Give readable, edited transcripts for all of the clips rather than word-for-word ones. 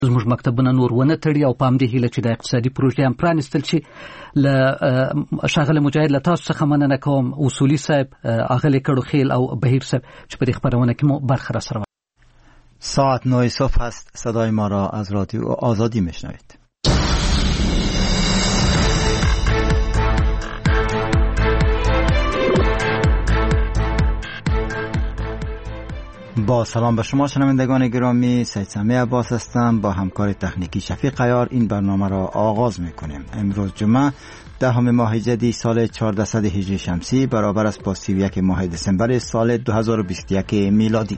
زموږ مکتبونه نور ونه تړي او په همدې هیله چې د اقتصادي پروژې هم پرانیستل شي. له ښاغلي مجاهد له تاسو څخه مننه کوم، اصولي صاحب، اغلې کړوخیل او بهیر صاحب چې په دې خپرونه کې مو برخه راسره. ساعت 9 صبح است. صدای ما را از رادیو آزادی میشنوید. با سلام به شما شنوندگان گرامی، سید سمیع عباس هستم. با همکار تکنیکی شفیق عیار این برنامه را آغاز میکنیم. امروز جمعه 10 ماه جدی سال 1400 هجری شمسی برابر است با 31 ماه دسامبر سال 2021 میلادی.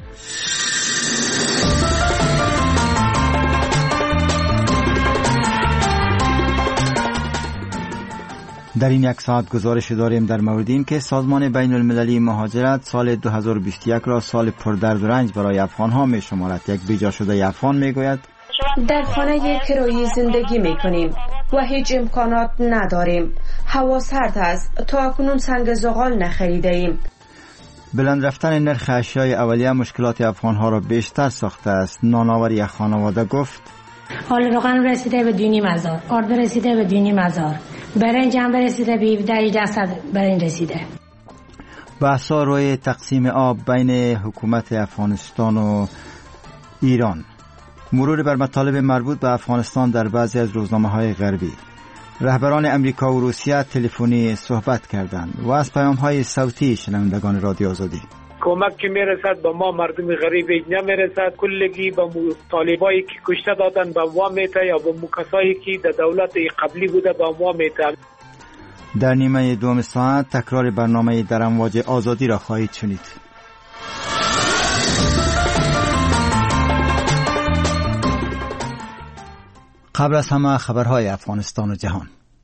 در این یک ساعت گزارش داریم در مورد این که سازمان بین المللی مهاجرت سال 2021 را سال پردرد و رنج برای افغان‌ها می شمارد. یک بیجا شده افغان می گوید در خانه کرایی زندگی می کنیم و هیچ امکانات نداریم. هوا سرد است. تا اکنون سنگ زغال نخریده ایم. بلند رفتن نرخ اشیای اولیه مشکلات افغان‌ها را بیشتر ساخته است. نانآور یک خانواده گفت حال روغن رسیده به 2,500، آرد رسیده به 2,500، برنج هم رسیده به 1700 برنج رسیده. بحثا روی تقسیم آب بین حکومت افغانستان و ایران. مرور بر مطالب مربوط به افغانستان در بعضی از روزنامه‌های غربی. رهبران امریکا و روسیه تلفنی صحبت کردند و از پیام‌های صوتی شنوندگان رادیو آزادی. کمک که میرسد به ما مردم غریب نمیرسد. کلگی به طالبایی که کشته دادن به ما میته یا به کسایی که در دولت قبلی بوده به ما میته. در نیمه دوم ساعت تکرار برنامه در امواج آزادی را خواهید شنید. قبل از همه خبرهای افغانستان و جهان.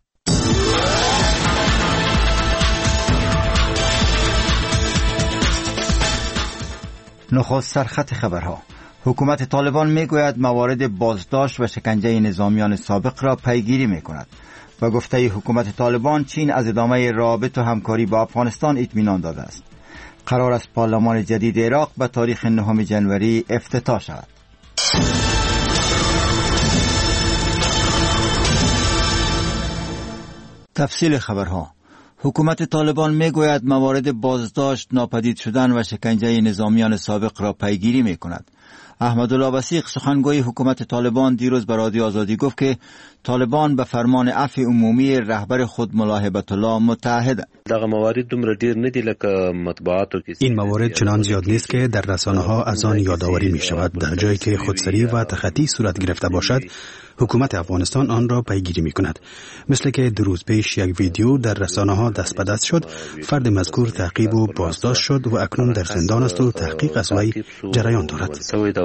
نخست سرخط خبرها. حکومت طالبان میگوید موارد بازداشت و شکنجه نظامیان سابق را پیگیری میکند. و گفته حکومت طالبان چین از ادامه روابط و همکاری با افغانستان اطمینان داده است. قرار است پارلمان جدید عراق به تاریخ 9 جنوری افتتاح شود. تفصیل خبرها. حکومت طالبان میگوید موارد بازداشت، ناپدید شدن و شکنجه نظامیان سابق را پیگیری میکند. احمدالله وثیق سخنگوی حکومت طالبان دیروز به رادیو آزادی گفت که طالبان به فرمان عفو عمومی رهبر خود ملا هیبت الله متحد. این موارد چنان زیاد نیست که در رسانه‌ها از آن یادآوری می شود. در جایی که خودسری و تخطی صورت گرفته باشد حکومت افغانستان آن را پیگیری می کند. مثل که 2 روز پیش یک ویدیو در رسانه‌ها دست به دست شد. فرد مذکور تعقیب و بازداشت شد و اکنون در زندان است و تحقیق از وی جریان دارد.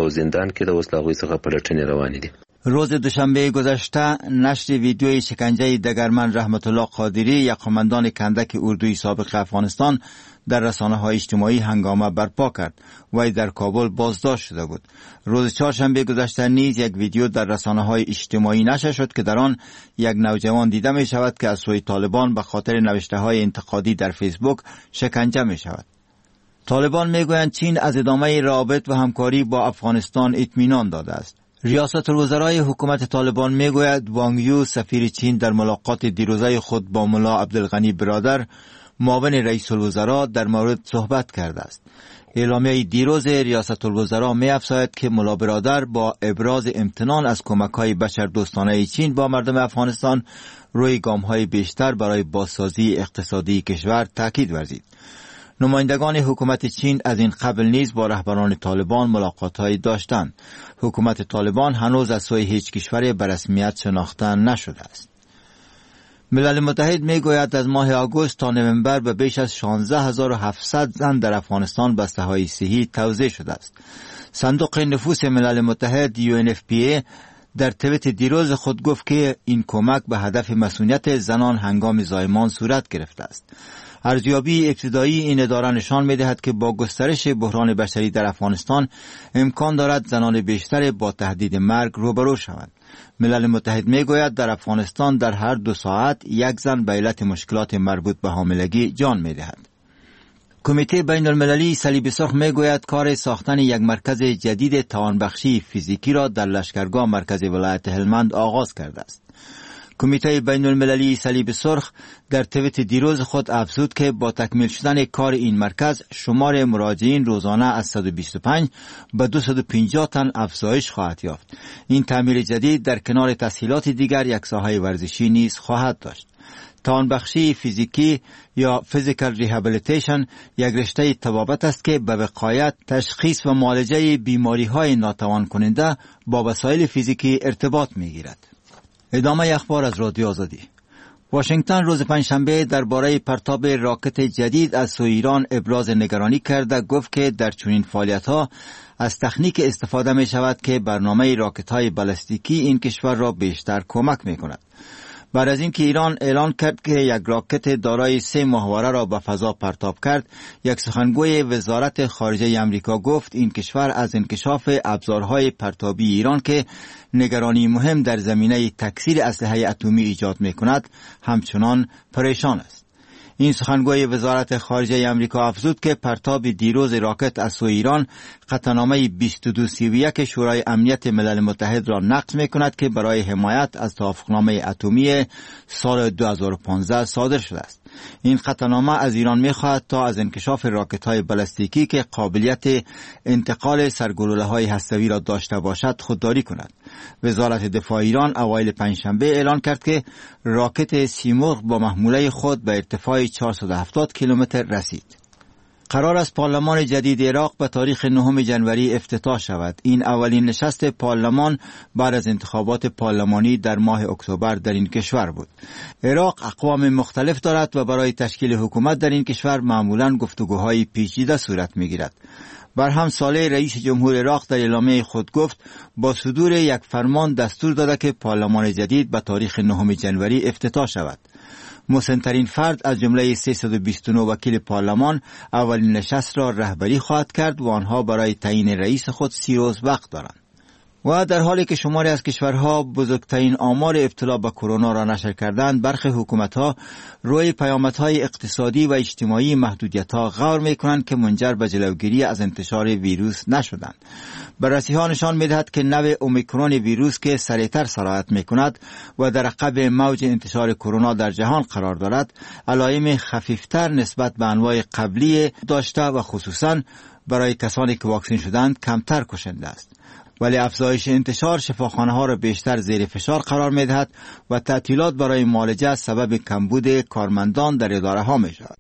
روز دوشنبه گذشته نشر ویدیوی شکنجه دگرمن رحمت الله قادری، یک قماندان کندک اردوی سابق افغانستان، در رسانه‌های اجتماعی هنگامه برپا کرد. وی در کابل بازداشت شده بود. روز چهارشنبه گذشته نیز یک ویدیو در رسانه‌های اجتماعی نشر شد که در آن یک نوجوان دیده می شود که از سوی طالبان به خاطر نوشته‌های انتقادی در فیسبوک شکنجه می شود. طالبان می گویند چین از ادامه روابط و همکاری با افغانستان اطمینان داده است. ریاست الوزرای حکومت طالبان می گوید وانگ یو سفیر چین در ملاقات دیروزه خود با ملا عبدالغنی برادر معاون رئیس الوزراء در مورد صحبت کرده است. اعلامیه دیروز ریاست الوزراء می افزاید که ملا برادر با ابراز امتنان از کمک‌های بشردوستانه چین با مردم افغانستان روی گام‌های بیشتر برای بازسازی اقتصادی کشور تاکید ورزید. نمایندگان حکومت چین از این قبل نیز با رهبران طالبان ملاقات‌هایی داشتند. حکومت طالبان هنوز از سوی هیچ کشوری به رسمیت شناخته نشده است. ملل متحد میگوید از ماه آگوست تا نوامبر به بیش از 16700 زن در افغانستان بسته‌های صحی توزیع شده است. صندوق نفوس ملل متحد UNFPA در توییت دیروز خود گفت که این کمک به هدف مسئولیت زنان هنگام زایمان صورت گرفته است. ارزیابی ابتدایی این اداره نشان می‌دهد که با گسترش بحران بشری در افغانستان امکان دارد زنان بیشتر با تهدید مرگ روبرو شوند. ملل متحد میگوید در افغانستان در هر 2 ساعت یک زن به علت مشکلات مربوط به حاملگی جان می‌دهد. کمیته بین المللی صلیب سرخ میگوید کار ساختن یک مرکز جدید توانبخشی فیزیکی را در لشکرگاه مرکز ولایت هلمند آغاز کرده است. کمیته بین المللی صلیب سرخ در توییت دیروز خود افزود که با تکمیل شدن کار این مرکز شمار مراجعین روزانه از 125 به 250 تن افزایش خواهد یافت. این تعمیر جدید در کنار تسهیلات دیگر یک ساحه ورزشی نیز خواهد داشت. توانبخشی فیزیکی یا فیزیکال ریهابیلیتیشن یک رشته طبابت است که به وقایت، تشخیص و معالجه بیماری‌های ناتوان کننده با وسایل فیزیکی ارتباط می‌گیرد. ادامه اخبار از رادیو آزادی. واشنگتن روز پنجشنبه درباره پرتاب راکت جدید از سوی ایران ابراز نگرانی کرده، گفت که در چنین فعالیت‌ها از تکنیک استفاده می‌شود که برنامه راکت‌های بالستیکی این کشور را بیشتر کمک می‌کند. بعد از اینکه ایران اعلان کرد که یک راکت دارای 3 ماهواره را به فضا پرتاب کرد، یک سخنگوی وزارت خارجه آمریکا گفت این کشور از انکشاف ابزارهای پرتابی ایران که نگرانی مهم در زمینه تکثیر اسلحه اتمی ایجاد می‌کند همچنان پریشان است. این سخنگوی وزارت خارجه آمریکا افزود که پرتاب دیروز راکت از سوی ایران قطعنامه 2231 شورای امنیت ملل متحد را نقض می‌کند که برای حمایت از توافقنامه اتمی سال 2015 صادر شده است. این قطعنامه از ایران می‌خواهد تا از انکشاف راکت‌های بالستیکی که قابلیت انتقال سرگلوله‌های هسته‌ای را داشته باشد خودداری کند. وزارت دفاع ایران اوایل پنجشنبه اعلان کرد که راکت سیمرغ با محموله خود به ارتفاع 470 کیلومتر رسید. قرار است پارلمان جدید عراق به تاریخ 9 جنوری افتتاح شود. این اولین نشست پارلمان بعد از انتخابات پارلمانی در ماه اکتبر در این کشور بود. عراق اقوام مختلف دارد و برای تشکیل حکومت در این کشور معمولاً گفتگوهای پیچیده صورت می‌گیرد. برهم صالح رئیس جمهور عراق در اعلامیه خود گفت با صدور یک فرمان دستور داده که پارلمان جدید به تاریخ 9 جنوری افتتاح شود. مسن‌ترین فرد از جمله 329 وکیل پارلمان اولین نشست را رهبری خواهد کرد و آنها برای تعیین رئیس خود 30 روز وقت دارند. و در حالی که شماری از کشورها بزرگترین آمار ابتلا به کرونا را نشر کردند، برخی حکومت‌ها روی پیامدهای اقتصادی و اجتماعی محدودیت‌ها غور می‌کنند که منجر به جلوگیری از انتشار ویروس نشدند. بررسی‌ها نشان می‌دهد که نوع اومیکرون ویروس که سریعتر سرایت می‌کند و در عقب موج انتشار کرونا در جهان قرار دارد، علائم خفیفتر نسبت به انواع قبلی داشته و خصوصاً برای کسانی که واکسین شدند کمتر کشنده است. ولی افزایش انتشار شفاخانه‌ها را بیشتر زیر فشار قرار می‌دهد و تعطیلات برای معالجه سبب کمبود کارمندان در اداره‌ها می‌شود.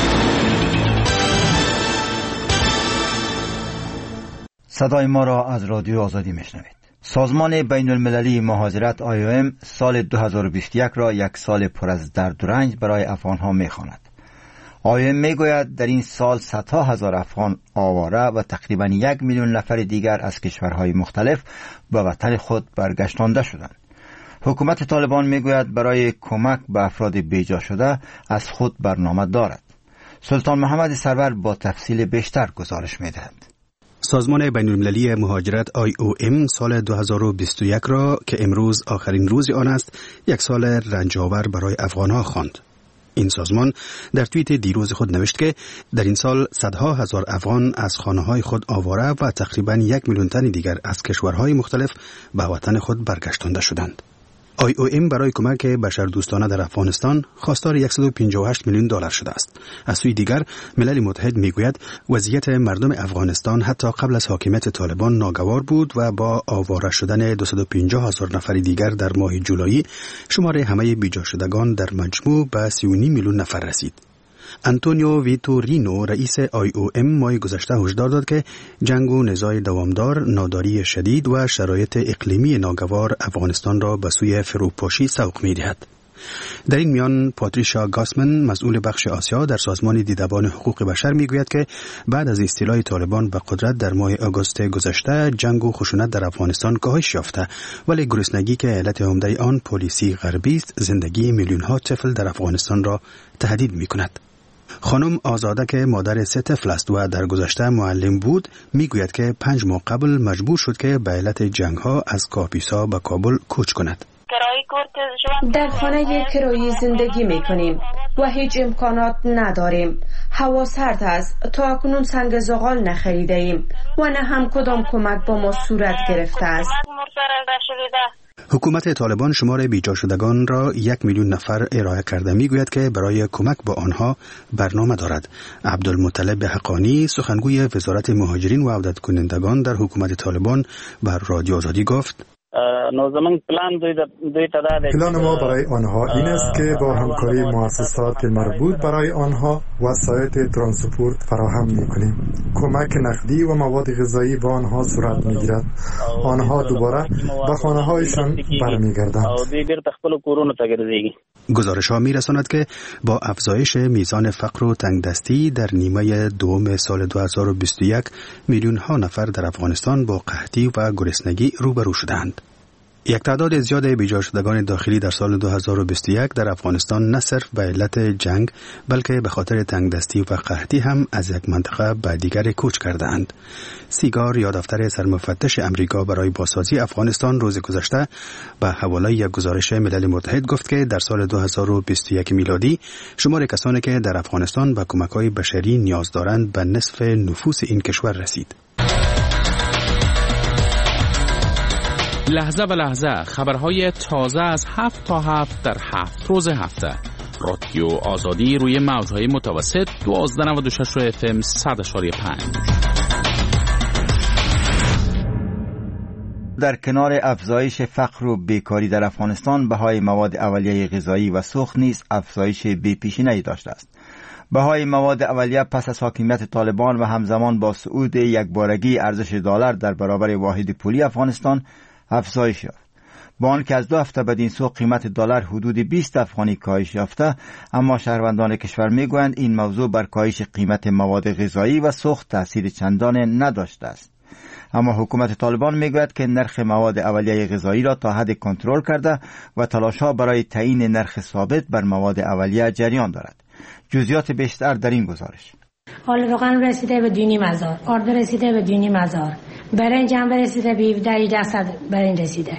صدای ما را از رادیو آزادی میشنوید. سازمان بین المللی مهاجرت IOM سال 2021 را یک سال پر از درد و رنج برای افغان‌ها می‌خواند. IOM میگوید در این سال صدها هزار افغان آواره و تقریباً 1 میلیون نفر دیگر از کشورهای مختلف به وطن خود برگشتانده شدند. حکومت طالبان میگوید برای کمک به افراد بیجا شده از خود برنامه دارد. سلطان محمد سرور با تفصیل بیشتر گزارش میدهد. سازمان بین المللی مهاجرت IOM سال 2021 را که امروز آخرین روز آن است، یک سال رنج‌آور برای افغان‌ها خواند. این سازمان در توییت دیروز خود نوشت که در این سال صدها هزار افغان از خانه‌های خود آواره و تقریباً 1 میلیون تن دیگر از کشورهای مختلف به وطن خود برگشتانده شدند. IOM برای کمک بشردوستانه در افغانستان خواستار 158 میلیون دلار شده است. از سوی دیگر ملل متحد میگوید وضعیت مردم افغانستان حتی قبل از حاکمیت طالبان ناگوار بود و با آواره شدن 250 هزار نفر دیگر در ماه جولای شمار همه بیجا شدگان در مجموع به 39 میلیون نفر رسید. انتونیو ویتورینو رئیس IOM ماه گذشته هشدار داد که جنگ و نزاع دوامدار، ناداری شدید و شرایط اقلیمی ناگوار افغانستان را به سوی فروپاشی سوق می‌دهد. در این میان پاتریشا گاسمن مسئول بخش آسیا در سازمان دیدبان حقوق بشر میگوید که بعد از استیلای طالبان به قدرت در ماه آگوست گذشته جنگ و خشونت در افغانستان کاهش یافته، ولی گرسنگی که علت عمده آن پالیسی غربی است زندگی میلیون‌ها طفل در افغانستان را تهدید می‌کند. خانم آزاده که مادر 3 طفل است و در گذشته معلم بود میگوید که 5 ماه قبل مجبور شد که به علت جنگ‌ها از کاپیسا به کابل کوچ کند. در خانه کرایی زندگی میکنیم و هیچ امکانات نداریم. هوا سرد است. تا اکنون سنگ زغال نخریده ایم و نه هم کدام کمک با ما صورت گرفته است. حکومت طالبان شمار بیجا شدگان را 1 میلیون نفر ارائه کرده. میگوید که برای کمک با آنها برنامه دارد. عبدالمطلب حقانی سخنگوی وزارت مهاجرین و عودت کنندگان در حکومت طالبان بر رادیو آزادی گفت: پلان ما برای آنها این است که با همکاری مؤسسات مربوط برای آنها وسایط ترانسپورت فراهم می‌کنیم. کمک نقدی و مواد غذایی با آنها صورت می‌گیرد. آنها دوباره به خانه‌هایشان برمیگردند. گزارش‌ها می‌رساند که با افزایش میزان فقر و تنگدستی در نیمه دوم سال 2021 میلیون‌ها نفر در افغانستان با قحطی و گرسنگی روبرو شدند. یک تعداد زیاد بیجا شدگان داخلی در سال 2021 در افغانستان نه صرف به علت جنگ بلکه به خاطر تنگدستی و قحطی هم از یک منطقه به دیگر کوچ کردند. سیگار یا دفتر سرمفتش امریکا برای بازسازی افغانستان روز گذشته به حواله یک گزارش ملل متحد گفت که در سال 2021 میلادی شمار کسانی که در افغانستان به کمک‌های بشری نیاز دارند به نصف نفوس این کشور رسید. لحظه به لحظه خبرهای تازه از 7 تا 7 در 7 روز هفته. رادیو آزادی روی موجهای متوسط 1296 و FM 100.5. در کنار افزایش فقر و بیکاری در افغانستان، بهای مواد اولیه غذایی و سوخت نیز افزایش بی‌پیشینه‌ای داشته است. بهای مواد اولیه پس از حاکمیت طالبان و همزمان با صعود یکبارگی ارزش دلار در برابر واحد پولی افغانستان افزایش یافت. با آنکه از 2 هفته بدین سو قیمت دلار حدود 20 افغانی کاهش یافته، اما شهروندان کشور میگویند این موضوع بر کاهش قیمت مواد غذایی و سوخت تاثیر چندان نداشته است. اما حکومت طالبان میگوید که نرخ مواد اولیه غذایی را تا حد کنترل کرده و تلاش‌ها برای تعیین نرخ ثابت بر مواد اولیه جریان دارد. جزئیات بیشتر در این گزارش. حال روغن رسیده به 2,500، آرد رسیده به 2,500، برنج هم رسیده به 17,800 برنج رسیده.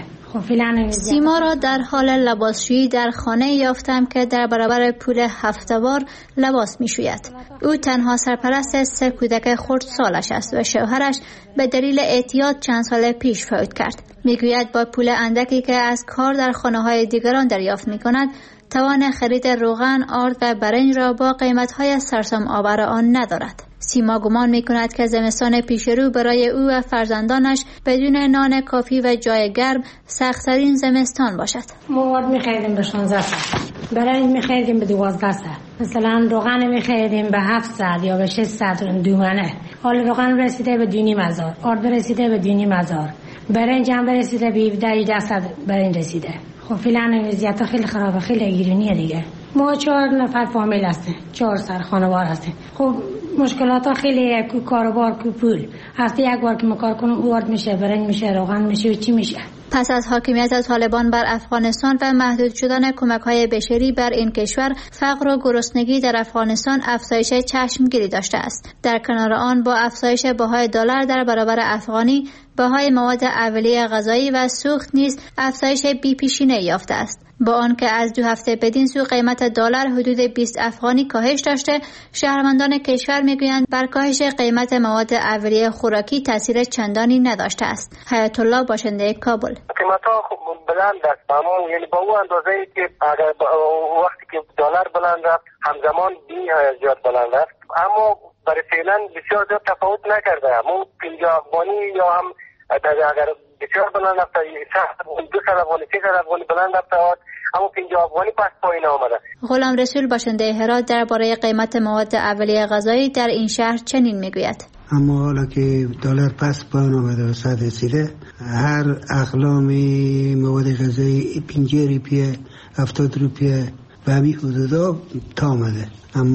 سیما را در حال لباسشویی در خانه یافتم که در برابر پول هفته‌وار لباس می‌شوید. او تنها سرپرست 3 کودک خردسالش است و شوهرش به دلیل اعتیاد چند سال پیش فوت کرد. میگوید با پول اندکی که از کار در خانه‌های دیگران دریافت می‌کند، توان خرید روغن، آرد و برنج را با قیمت‌های سرسام آور آن ندارد. سیما گمان می‌کند که زمستان پیش رو برای او و فرزندانش بدون نان کافی و جای گرم سخت‌ترین زمستان باشد. ما آرد می‌خریدیم به 16 ساعت، برنج می‌خریدیم به 12 ساعت، مثلا روغن می‌خریدیم به 700 یا به 600 دومنه. حال روغن رسیده به 2,500، آرد رسیده به 2,500، برنج هم رسیده به 17,800 برنج رسیده. خب فعلا وضعیت خیلی خرابه، خیلی گرونیه دیگه. ما 4 نفر فامیل هستیم، 4 سر خانوار هستیم. خب مشکلات ها خیلی، کو کاروبار کو پول. هفته یک بار که ما کار کنیم اوارد میشه، برنج میشه، روغن میشه و چی میشه. پس از حاکمیت طالبان بر افغانستان و محدود شدن کمک‌های بشری بر این کشور، فقر و گرسنگی در افغانستان افزایش چشمگیری داشته است. در کنار آن با افزایش بهای دلار در برابر افغانی، بهای مواد اولیه غذایی و سوخت نیز افزایش بی‌پیشینه یافته است. با آنکه از 2 هفته بدین سو قیمت دلار حدود 20 افغانی کاهش داشته، شهروندان کشور میگویند بر کاهش قیمت مواد اولیه خوراکی تاثیر چندانی نداشته است. حیات الله، باشنده کابل: قیمت‌ها بلند است، اما یعنی با اون اندازه‌ای که اگر وقتی که دلار بلند رفت همزمان بی‌نهایت زیاد بلند است، اما برای فعلا بسیار زیاد تفاوت نکرده. همون 50 افغانی یا هم اگر بسیار بلند رفت، 200 افغانی 300 افغانی بلند رفت، اما 50 افغانی پس پایین آمده. غلام رسول، باشنده هرات، درباره قیمت مواد اولیه غذایی در این شهر چنین میگوید: اما حالا که دلار پس پایین آمده و 100 رسیده، هر اقلام مواد غذایی 50 روپیه 70 روپیه به همین حدودا تا آمده.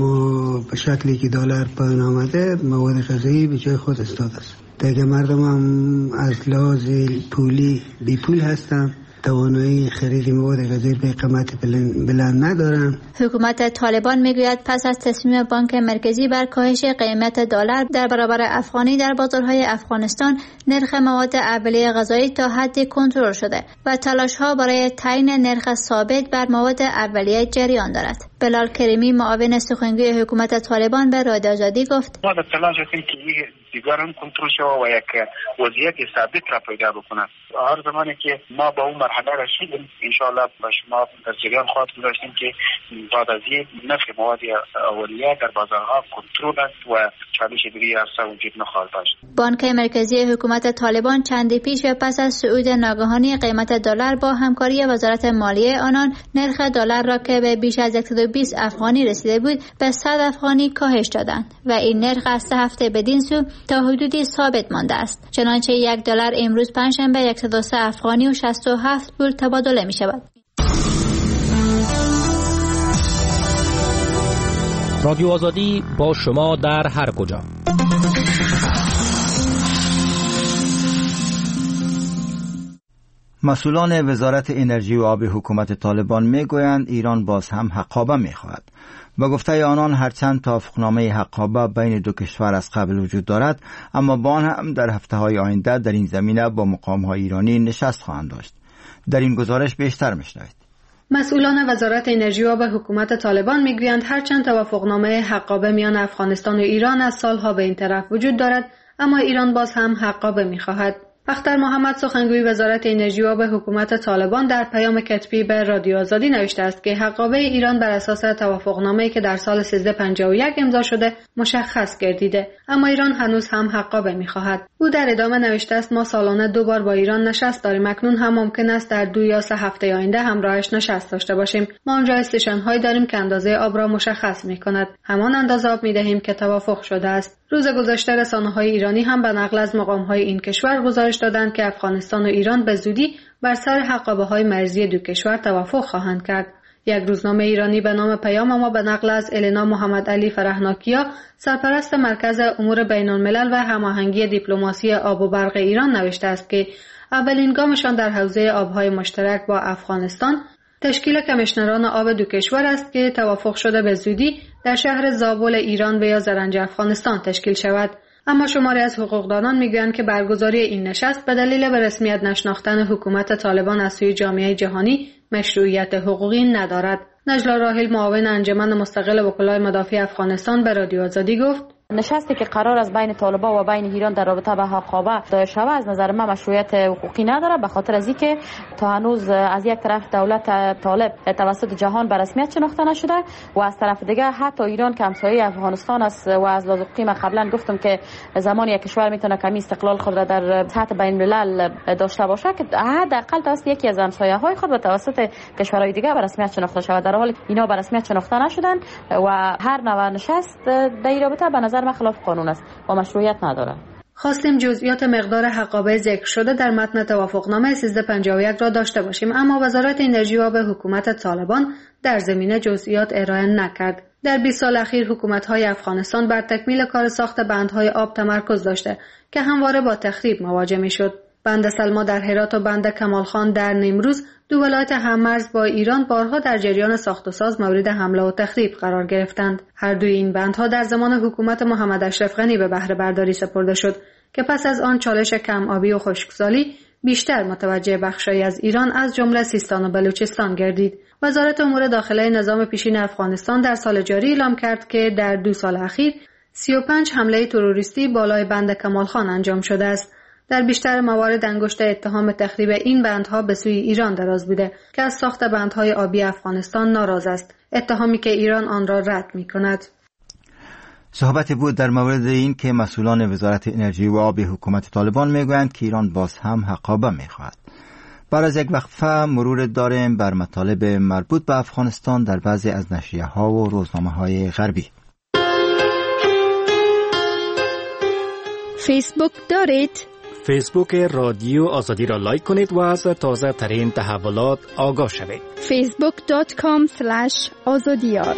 اما به شکلی که دلار پایین آمده، مواد غذایی به جای خود استاد است. دیگه مردم هم از لحاظ پولی بی پول هستن توانایی خرید مواد غذایی به قیمت بلند ندارن. حکومت طالبان میگوید پس از تصمیم بانک مرکزی بر کاهش قیمت دلار در برابر افغانی در بازارهای افغانستان، نرخ مواد اولیه غذایی تا حدی کنترل شده و تلاش‌ها برای تعیین نرخ ثابت بر مواد اولیه جریان دارد. بلال کریمی، معاون سخنگوی حکومت طالبان، به رادیو آزادی گفت: ما در تلاش هستیم که دیگر هم کنترل شود و یک وضعیت ثابت را پیدا بکنه. هر زمانی که ما به اون مرحله رسیدیم ان شاء الله با شما در جریان خواهیم داشتیم که بعد از این نرخ مواد اولیه در بازارها کنترل است و چالش دیگری اصلا وجود نخواهد داشت. بانک مرکزی حکومت طالبان چندی پیش و پس از صعود ناگهانی قیمت دلار با همکاری وزارت مالیه آنان، نرخ دلار را که به بیش از 120 افغانی رسیده بود به 100 افغانی کاهش دادند و این نرخ از 3 هفته بدین سو تا حدودی ثابت مانده است. چنانچه یک دلار امروز پنجشنبه 103 افغانی و 67 پول تبادله می شود. رادیو آزادی با شما در هر کجا. مسئولان وزارت انرژی و آب حکومت طالبان میگویند ایران باز هم حقابه میخواهد. با گفته آنان هرچند توافقنامه حقابه بین دو کشور از قبل وجود دارد، اما با آن هم در هفته‌های آینده در این زمینه با مقام‌های ایرانی نشست خواهند داشت. در این گزارش بیشتر میشنوید. مسئولان وزارت انرژی و آب حکومت طالبان میگویند هرچند توافقنامه حقابه میان افغانستان و ایران از سالها به این طرف وجود دارد، اما ایران باز هم حقابه میخواهد. اختر محمد، سخنگوی وزارت انرژی و آب حکومت طالبان، در پیام کتبی به رادیو آزادی نوشته است که حقابه ایران بر اساس توافقنامه‌ای که در سال 1351 امضا شده مشخص گردیده، اما ایران هنوز هم حقابه می‌خواهد. او در ادامه نوشته است: ما سالانه 2 بار با ایران نشست داریم، اکنون هم ممکن است در 2 یا 3 هفته آینده همراهش نشست داشته باشیم. ما آنجا استیشن‌هایی داریم که اندازه آب را مشخص می‌کند، همان اندازه آب می‌دهیم که توافق شده است. روز گذشته رسانه‌های ایرانی هم به نقل از مقام‌های این کشور گزارش دادند که افغانستان و ایران به زودی بر سر حقابه‌های مرزی دو کشور توافق خواهند کرد. یک روزنامه ایرانی به نام پیام ما به نقل از الینا محمد علی فرهناکیا، سرپرست مرکز امور بین‌الملل و هماهنگی دیپلماسی آب و برق ایران، نوشته است که اولین گامشان در حوزه آب‌های مشترک با افغانستان تشکیل کمیشنران آب دو کشور است که توافق شده به زودی در شهر زابل ایران و یا زرنج افغانستان تشکیل شود. اما شماری از حقوقدانان میگویند که برگزاری این نشست به دلیل به رسمیت نشناختن حکومت طالبان از سوی جامعه جهانی مشروعیت حقوقی ندارد. نجلا راحیل، معاون انجمن مستقل وکلای مدافع افغانستان، به رادیو آزادی گفت: نشستی که قرار است بین طالبان و بین ایران در رابطه با حقابه دایر شود از نظر من مشروعیت حقوقی نداره، به خاطر از اینکه تا هنوز از یک طرف دولت طالب توسط جهان به رسمیت شناخته نشده و از طرف دیگه حتی ایران که همسایه افغانستان است و از لحاظ حقوقی من قبلا گفتم که زمانی یک کشور میتونه کمی استقلال خود را در سطح بین الملل داشته باشه که حداقل توسط یکی از همسایه‌های خود به توسط کشورهای دیگه به رسمیت شناخته شود، در حالی اینا به رسمیت شناخته نشدن و هر نوع نشست در این رابطه به نظر خلاف قانون است و مشروعیت نداره. خواستیم جزئیات مقدار حقابه ذکر شده در متن توافقنامه 1351 را داشته باشیم، اما وزارت انرژی و آب حکومت طالبان در زمینه جزئیات ارائه نکرد. در 20 سال اخیر حکومت‌های افغانستان بر تکمیل کار ساخت بندهای آب تمرکز داشته که همواره با تخریب مواجه می‌شد. بند سلما در هرات و بند کمال خان در نیمروز، دو ولایت هممرز با ایران، بارها در جریان ساخت و ساز مورد حمله و تخریب قرار گرفتند. هر دوی این بندها در زمان حکومت محمد اشرف غنی به بهره برداری سپرده شد که پس از آن چالش کم آبی و خشکسالی بیشتر متوجه بخشی از ایران از جمله سیستان و بلوچستان گردید. وزارت امور داخله نظام پیشین افغانستان در سال جاری اعلام کرد که در 2 سال اخیر 35 حمله تروریستی بالای بند کمال خان انجام شده است. در بیشتر موارد انگشت اتهام تخریب این بندها به سوی ایران دراز بوده که از ساخت بندهای آبی افغانستان ناراض است، اتهامی که ایران آن را رد می‌کند. صحبتی بود در مورد این که مسئولان وزارت انرژی و آب حکومت طالبان میگویند که ایران باز هم حقابه میخواهد. بعد از یک وقفه مرور داریم بر مطالب مربوط به افغانستان در بعضی از نشریه‌ها و روزنامه‌های غربی. فیسبوک دارید؟ فیسبوک رادیو آزادی را لایک کنید و از تازه ترین تحولات آگاه شوید. facebook.com/azadiyar.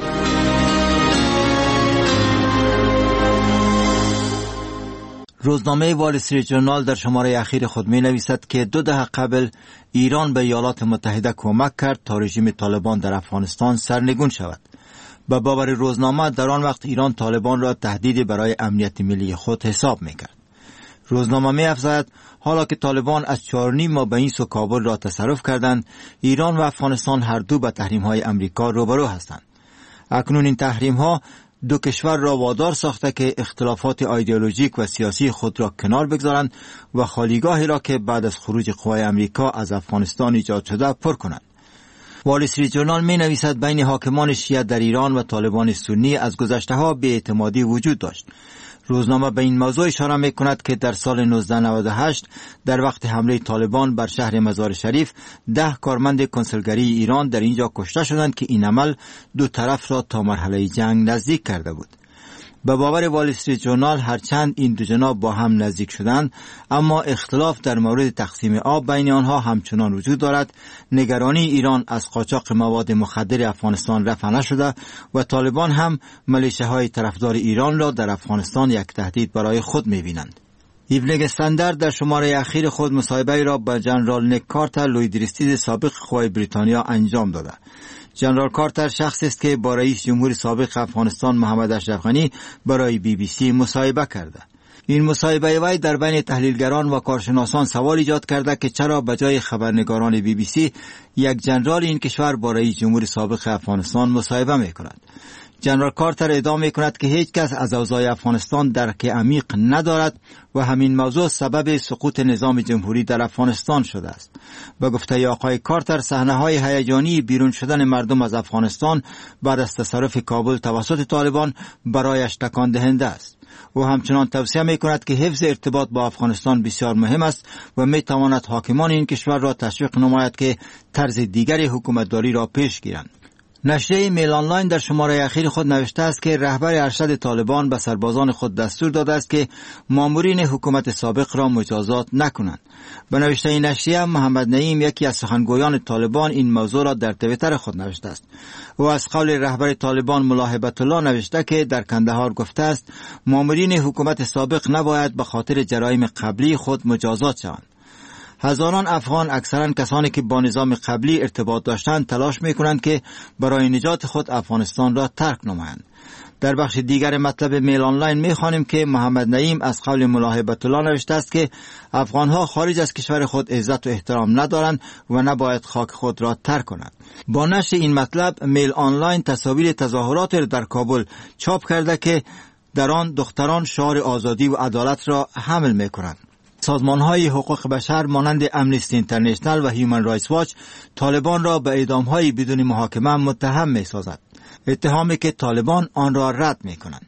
روزنامه وال استریت ژورنال در شماره اخیر خود می نویسد که 2 دهه قبل ایران به ایالات متحده کمک کرد تا رژیم طالبان در افغانستان سرنگون شود. به باور روزنامه در آن وقت ایران طالبان را تهدیدی برای امنیت ملی خود حساب می کرد. روزنامه می افزاید حالا که طالبان از 4.5 ماه به این سو کابل را تصرف کردند، ایران و افغانستان هر دو به تحریم های امریکا روبرو هستند. اکنون این تحریم ها 2 کشور را وادار ساخته که اختلافات ایدئولوژیک و سیاسی خود را کنار بگذارند و خالیگاهی را که بعد از خروج قوای امریکا از افغانستان ایجاد شده پر کنند. وال استریت ژورنال می نویسد بین حاکمان شیعه در ایران و طالبان سنی از گذشته ها بی‌اعتمادی وجود داشت. روزنامه به این موضوع اشاره می کند که در سال 1998 در وقت حمله طالبان بر شهر مزار شریف 10 کارمند کنسولگری ایران در اینجا کشته شدند که این عمل 2 طرف را تا مرحله جنگ نزدیک کرده بود. به باور وال استریت ژورنال هرچند این 2 جناح با هم نزدیک شدند، اما اختلاف در مورد تقسیم آب بین آنها همچنان وجود دارد. نگرانی ایران از قاچاق مواد مخدر افغانستان رفع نشده و طالبان هم ملیشه‌های طرفدار ایران را در افغانستان یک تهدید برای خود می‌بینند. ایونینگ استاندارد در شماره اخیر خود مصاحبه را با جنرال نیک کارتر لویدریستیز سابق قوای بریتانیا انجام داده. جنرال کارتر شخصی است که با رئیس جمهور سابق افغانستان محمد اشرف غنی برای BBC مصاحبه کرده. این مصاحبه وی در بین تحلیلگران و کارشناسان سوال ایجاد کرده که چرا به جای خبرنگاران BBC یک جنرال این کشور با رئیس جمهور سابق افغانستان مصاحبه می‌کند. جنرال کارتر ادعا می‌کند که هیچ کس از اوضاع افغانستان درک عمیق ندارد و همین موضوع سبب سقوط نظام جمهوری در افغانستان شده است. به گفته آقای کارتر، صحنه‌های هیجانی بیرون شدن مردم از افغانستان بعد از تصرف کابل توسط طالبان برایش تکان دهنده است. او همچنان توصیه می‌کند که حفظ ارتباط با افغانستان بسیار مهم است و می‌تواند حاکمان این کشور را تشویق نماید که طرز دیگری حکومتداری را پیش گیرند. نشریه میل آنلاین در شماره اخیر خود نوشته است که رهبر ارشد طالبان به سربازان خود دستور داده است که مامورین حکومت سابق را مجازات نکنند. به نوشته این نشریه، محمد نعیم، یکی از سخنگویان طالبان، این موضوع را در توییتر خود نوشته است. او از قول رهبر طالبان ملا هیبت الله نوشته که در کندهار گفته است مامورین حکومت سابق نباید به خاطر جرایم قبلی خود مجازات شوند. هزاران افغان، اکثرا کسانی که با نظام قبلی ارتباط داشتند، تلاش می‌کنند که برای نجات خود افغانستان را ترک نمایند. در بخش دیگر مطلب میل آنلاین می‌خوانیم که محمد نعیم از قول ملا هیبت الله نوشته است که افغان‌ها خارج از کشور خود عزت و احترام ندارند و نباید خاک خود را ترک کنند. با نشر این مطلب، میل آنلاین تصاویر تظاهرات در کابل چاپ کرده که در آن دختران شعار آزادی و عدالت را حمل می‌کنند. سازمان‌های حقوق بشر مانند امنیستی اینترنشنل و هیومن رایتس واچ طالبان را به اعدام‌های بدون محاکمه متهم می‌سازد، اتهامی که طالبان آن را رد می‌کنند.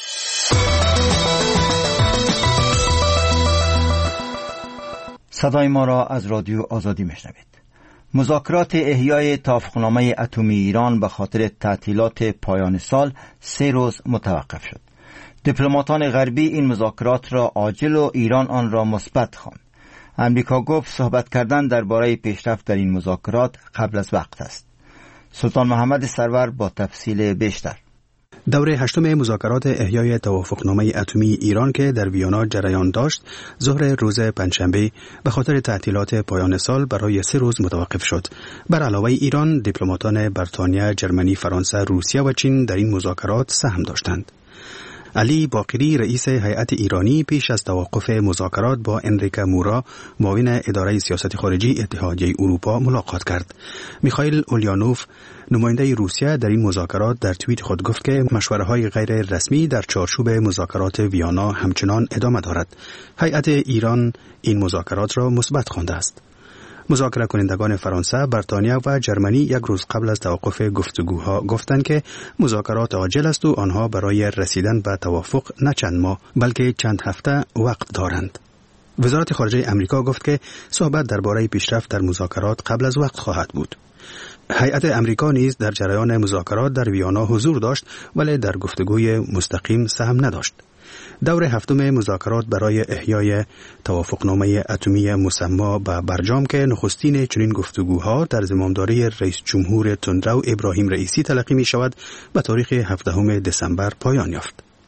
صدای ما را از رادیو آزادی میشنوید. مذاکرات احیای توافقنامه اتمی ایران به خاطر تعطیلات پایان سال 3 روز متوقف شد. دیپلماتان غربی این مذاکرات را عاجل و ایران آن را مثبت خواند. امریکا گفت صحبت کردن درباره پیشرفت در این مذاکرات قبل از وقت است. سلطان محمد سرور با تفصیل بیشتر. دوره 8 مذاکرات احیای توافقنامه اتمی ایران که در ویانا جریان داشت، ظهر روز پنجشنبه به خاطر تعطیلات پایان سال برای 3 روز متوقف شد. بر علاوه ایران، دیپلماتان بریتانیا، جرمنی، فرانسه، روسیه و چین در این مذاکرات سهم داشتند. علی باقری، رئیس هیئت ایرانی، پیش از توقف مذاکرات با انریکا مورا، معاون اداره سیاست خارجی اتحادیه اروپا، ملاقات کرد. میخائیل اولیانوف، نماینده روسیه، در این مذاکرات در توییت خود گفت که مشوره‌های غیر رسمی در چارچوب مذاکرات ویانا همچنان ادامه دارد. هیئت ایران این مذاکرات را مثبت خوانده است. مذاکره کنندگان فرانسه، بریتانیا و جرمنی یک روز قبل از توقف گفتگوها گفتند که مذاکرات عاجل است و آنها برای رسیدن به توافق نه چند ماه بلکه چند هفته وقت دارند. وزارت خارجه امریکا گفت که صحبت درباره پیشرفت در مذاکرات قبل از وقت خواهد بود. هیئت امریکا نیز در جریان مذاکرات در ویانا حضور داشت ولی در گفتگوی مستقیم سهم نداشت. دور 7 مذاکرات برای احیای توافقنامه اتمی مسما به برجام که نخستین چنین گفتگوها در زمامداری رئیس جمهور تندرو ابراهیم رئیسی تلقی می شود، به تاریخ 17 دسامبر پایان یافت.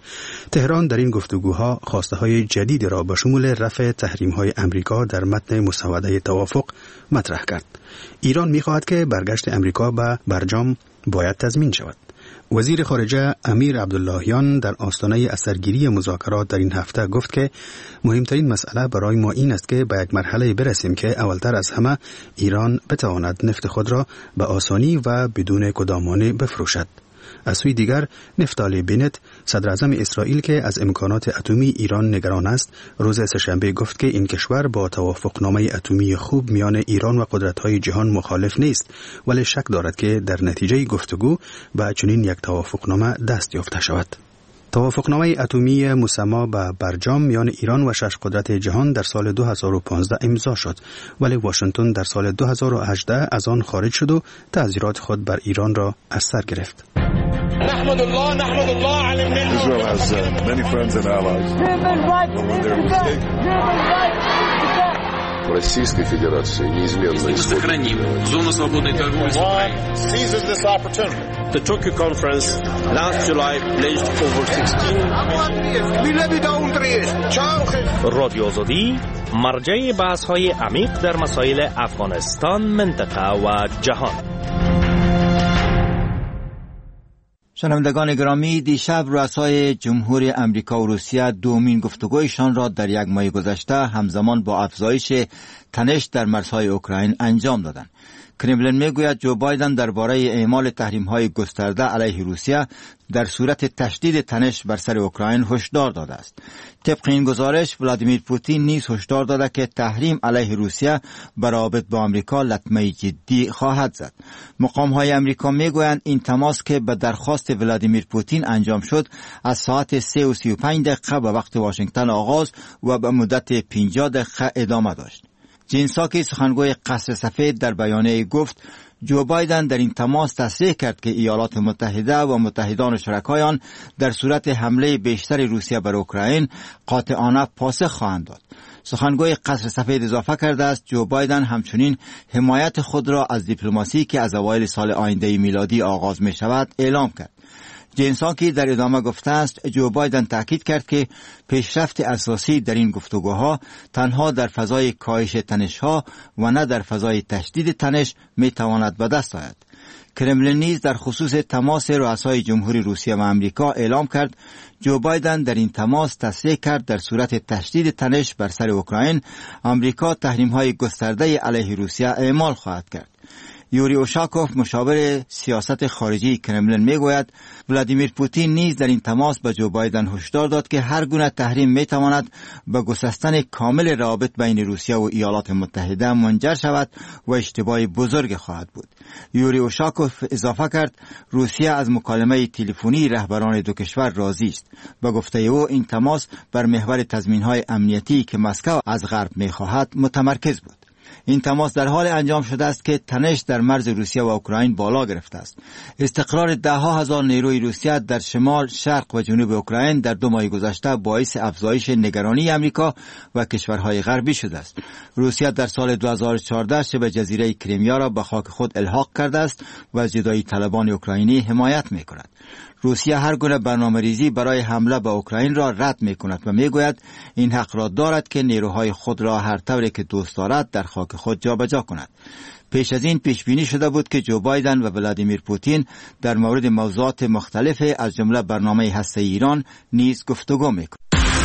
تهران در این گفتگوها خواسته‌های جدید را به شمول رفع تحریم‌های امریکا در متن مسوده توافق مطرح کرد. ایران می‌خواهد که برگشت امریکا به برجام باید تضمین شود. وزیر خارجه امیر عبداللهیان در آستانه اثرگیری مذاکرات در این هفته گفت که مهمترین مسئله برای ما این است که به یک مرحله برسیم که اولتر از همه ایران بتواند نفت خود را به آسانی و بدون کدامانه بفروشد. از سوی دیگر نفتالی بنت صدر اعظم اسرائیل که از امکانات اتمی ایران نگران است روز سه‌شنبه گفت که این کشور با توافقنامه اتمی خوب میان ایران و قدرت‌های جهان مخالف نیست ولی شک دارد که در نتیجه گفتگو به چنین یک توافقنامه دست یافته شود. توافقنامه اتمی مسما به برجام میان ایران و 6 قدرت جهان در سال 2015 امضا شد ولی واشنگتن در سال 2018 از آن خارج شد و تعذیرات خود بر ایران را از سر گرفت. نحمد الله على Israel has many friends and allies. Российской Федерации неизменно сохраним зону свободной торговли с Украиной. Seizes this opportunity. The Tokyo conference last July pledged over 16 رادیو آزادی مرجع بحث‌های عمیق در مسائل افغانستان، منطقه و جهان. شنوندگان گرامی، دیشب رؤسای جمهوری امریکا و روسیه دومین گفتگویشان را در یک ماه گذشته همزمان با افزایش تنش در مرزهای اوکراین انجام دادند. کرملین میگوید جو بایدن درباره اعمال تحریم‌های گسترده علیه روسیه در صورت تشدید تنش بر سر اوکراین هشدار داده است. طبق این گزارش ولادیمیر پوتین نیز هشدار داده که تحریم علیه روسیه بر روابط با آمریکا لطمه جدی خواهد زد. مقام‌های آمریکا میگویند این تماس که به درخواست ولادیمیر پوتین انجام شد از ساعت 3:35 به وقت واشنگتن آغاز و به مدت 50 دقیقه ادامه داشت. جین ساکی سخنگوی قصر سفید در بیانیه گفت جو بایدن در این تماس تصریح کرد که ایالات متحده و متحدان و شرکای آن در صورت حمله بیشتر روسیه بر اوکراین قاطعانه پاسخ خواهند داد. سخنگوی قصر سفید اضافه کرده است جو بایدن همچنین حمایت خود را از دیپلماسی که از اوایل سال آینده میلادی آغاز می شود اعلام کرد. جین ساکی در ادامه گفته است جو بایدن تاکید کرد که پیشرفت اساسی در این گفتگوها تنها در فضای کاهش تنش‌ها و نه در فضای تشدید تنش می تواند به دست آید. کرملین نیز در خصوص تماس رؤسای جمهوری روسیه و آمریکا اعلام کرد جو بایدن در این تماس تصریح کرد در صورت تشدید تنش بر سر اوکراین آمریکا تحریم‌های گسترده علیه روسیه اعمال خواهد کرد. یوری اوشاکوف مشاور سیاست خارجی کرملین میگوید ولادیمیر پوتین نیز در این تماس به جو بایدن هشدار داد که هر گونه تحریم میتواند به گسستن کامل روابط بین روسیه و ایالات متحده منجر شود و اشتباه بزرگ خواهد بود. یوری اوشاکوف اضافه کرد روسیه از مکالمه تلفنی رهبران دو کشور راضی است. به گفته او این تماس بر محور تضمین‌های امنیتی که مسکو از غرب میخواهد متمرکز بود. این تماس در حال انجام شده است که تنش در مرز روسیه و اوکراین بالا گرفته است. استقرار ده‌ها هزار نیروی روسیه در شمال، شرق و جنوب اوکراین در 2 ماه گذشته باعث افزایش نگرانی آمریکا و کشورهای غربی شده است. روسیه در سال 2014 شبه جزیره کریمیا را به خاک خود الحاق کرده است و از جدایی طلبان اوکراینی حمایت می‌کند. روسیه هر گونه برنامه‌ریزی برای حمله به اوکراین را رد می‌کند و می‌گوید این حق را دارد که نیروهای خود را هر طوری که دوست دارد در خاک خود جابجا کند. پیش از این پیش بینی شده بود که جو بایدن و ولادیمیر پوتین در مورد موضوعات مختلف از جمله برنامه هسته‌ای ایران نیز گفتگو می‌کنند.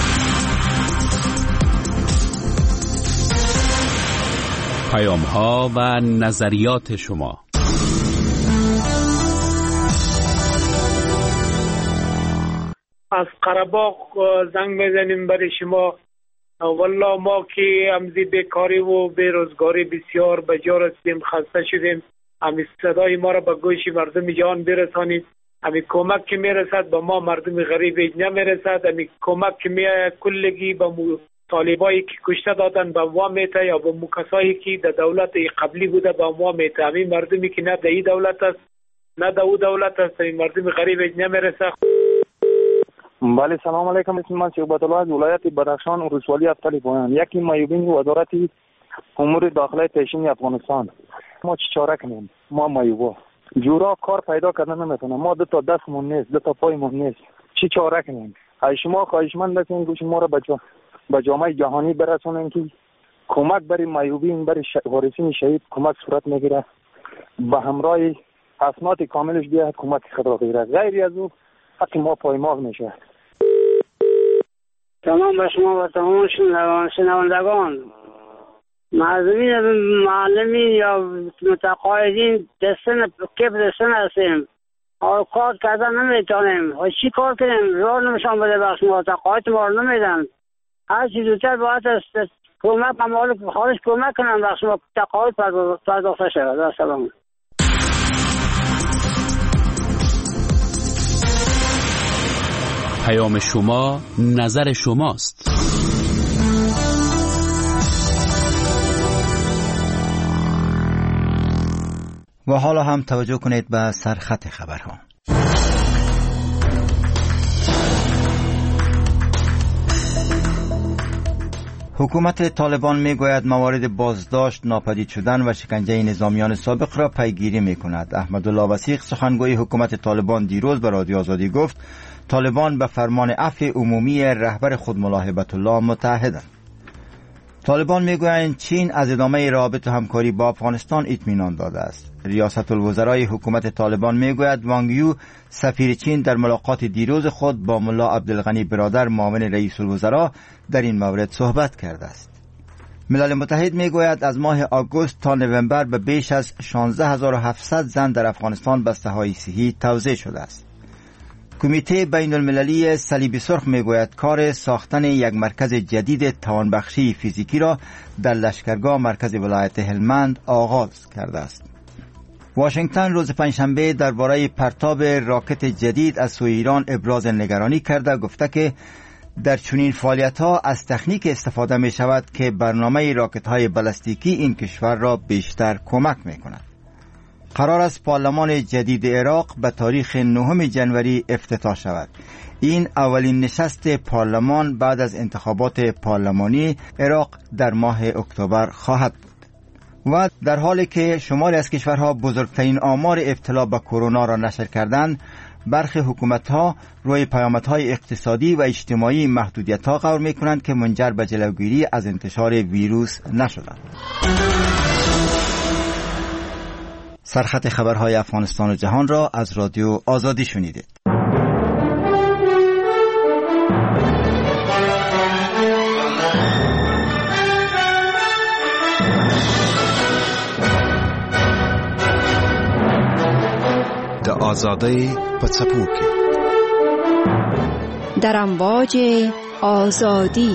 پیام‌ها و نظریات شما. از قره‌باغ زنگ میزنیم برای شما. والله ما که امزی بیکاری و بیروزگاری بسیار به جا رسیدیم، خسته شدیم. همین صدای ما را به گوش مردم جهان برسانید. همین کمک که میرسد به ما مردم غریب نمیرسد. همین کمک که کلگی به طالبایی که کشته دادن به ما میته یا به کسایی که در دولت قبلی بوده به ما میته. همین مردمی که نه در این دولت است نه در او دولت است، این مردم غریب نمیرسد. بله سلام علیکم. اسم من شعبت الله از ولایت بدخشان ولسوالی افتالی پایان. یکی مایوبین وزارت امور داخلی پیشین افغانستان. ما چی چاره کنیم؟ ما مایوبا جورا کار پیدا کردن نمیتونم. ما 2 تا دستمون نیست، 2 تا پایمون نیست. چی چاره کنیم؟ شما خواهشمند هستیم که شما را به جامعه جهانی برسونین که کمک برای معیوبین، برای وارثین شهید کمک صورت میگیره، به همراه اسناد کاملش بیاید کمک خود را بگیره، غیر از او حق ما پایمال میشه. تمام به شما و تمام شنوندگان، معلمین معلمین یا متقاعدین کیف دستن هستیم، کار کردن نمیتونیم و چی کار کنیم؟ راه نمیشان بده بخش ما، تقاعد ما رو نمیدن. هر چی زودتر باید است کمک اموال خارج کمک کنم بخش ما تقاعد پرداخته شود. السلام. پیام شما نظر شماست. و حالا هم توجه کنید به سرخط خبرها. حکومت طالبان میگوید موارد بازداشت، ناپدید شدن و شکنجه نظامیان سابق را پیگیری میکند. احمدالله وثیق سخنگوی حکومت طالبان دیروز به رادیو آزادی گفت طالبان به فرمان عفو عمومی رهبر خود ملا هیبت الله متحدند. طالبان میگویند چین از ادامه روابط همکاری با افغانستان اطمینان داده است. ریاست الوزرای حکومت طالبان میگوید وانگ یو سفیر چین در ملاقات دیروز خود با ملا عبدالغنی برادر معاون رئیس الوزراء در این مورد صحبت کرده است. ملل متحد میگوید از ماه آگوست تا نوامبر به بیش از 16700 زن در افغانستان بسته‌های صحی توزیع شده است. کمیته بین المللی صلیب سرخ میگوید کار ساختن یک مرکز جدید توانبخشی فیزیکی را در لشکرگاه مرکز ولایت هلمند آغاز کرده است. واشنگتن روز پنجشنبه درباره پرتاب راکت جدید از سوی ایران ابراز نگرانی کرده، گفته که در چنین فعالیت‌ها از تکنیک استفاده می شود که برنامه راکت‌های بالستیکی این کشور را بیشتر کمک می کند. قرار است پارلمان جدید عراق به تاریخ 9 جنوری افتتاح شود. این اولین نشست پارلمان بعد از انتخابات پارلمانی عراق در ماه اکتبر خواهد بود. و در حالی که شماری از کشورها بزرگترین آمار ابتلا به کرونا را نشر کردند، برخی حکومت‌ها روی پیامدهای اقتصادی و اجتماعی محدودیت‌ها قرار می‌کنند که منجر به جلوگیری از انتشار ویروس نشدند. سرخط خبرهای افغانستان و جهان را از رادیو آزادی شنیدید. د آزادی په څپو کې در امواج آزادی.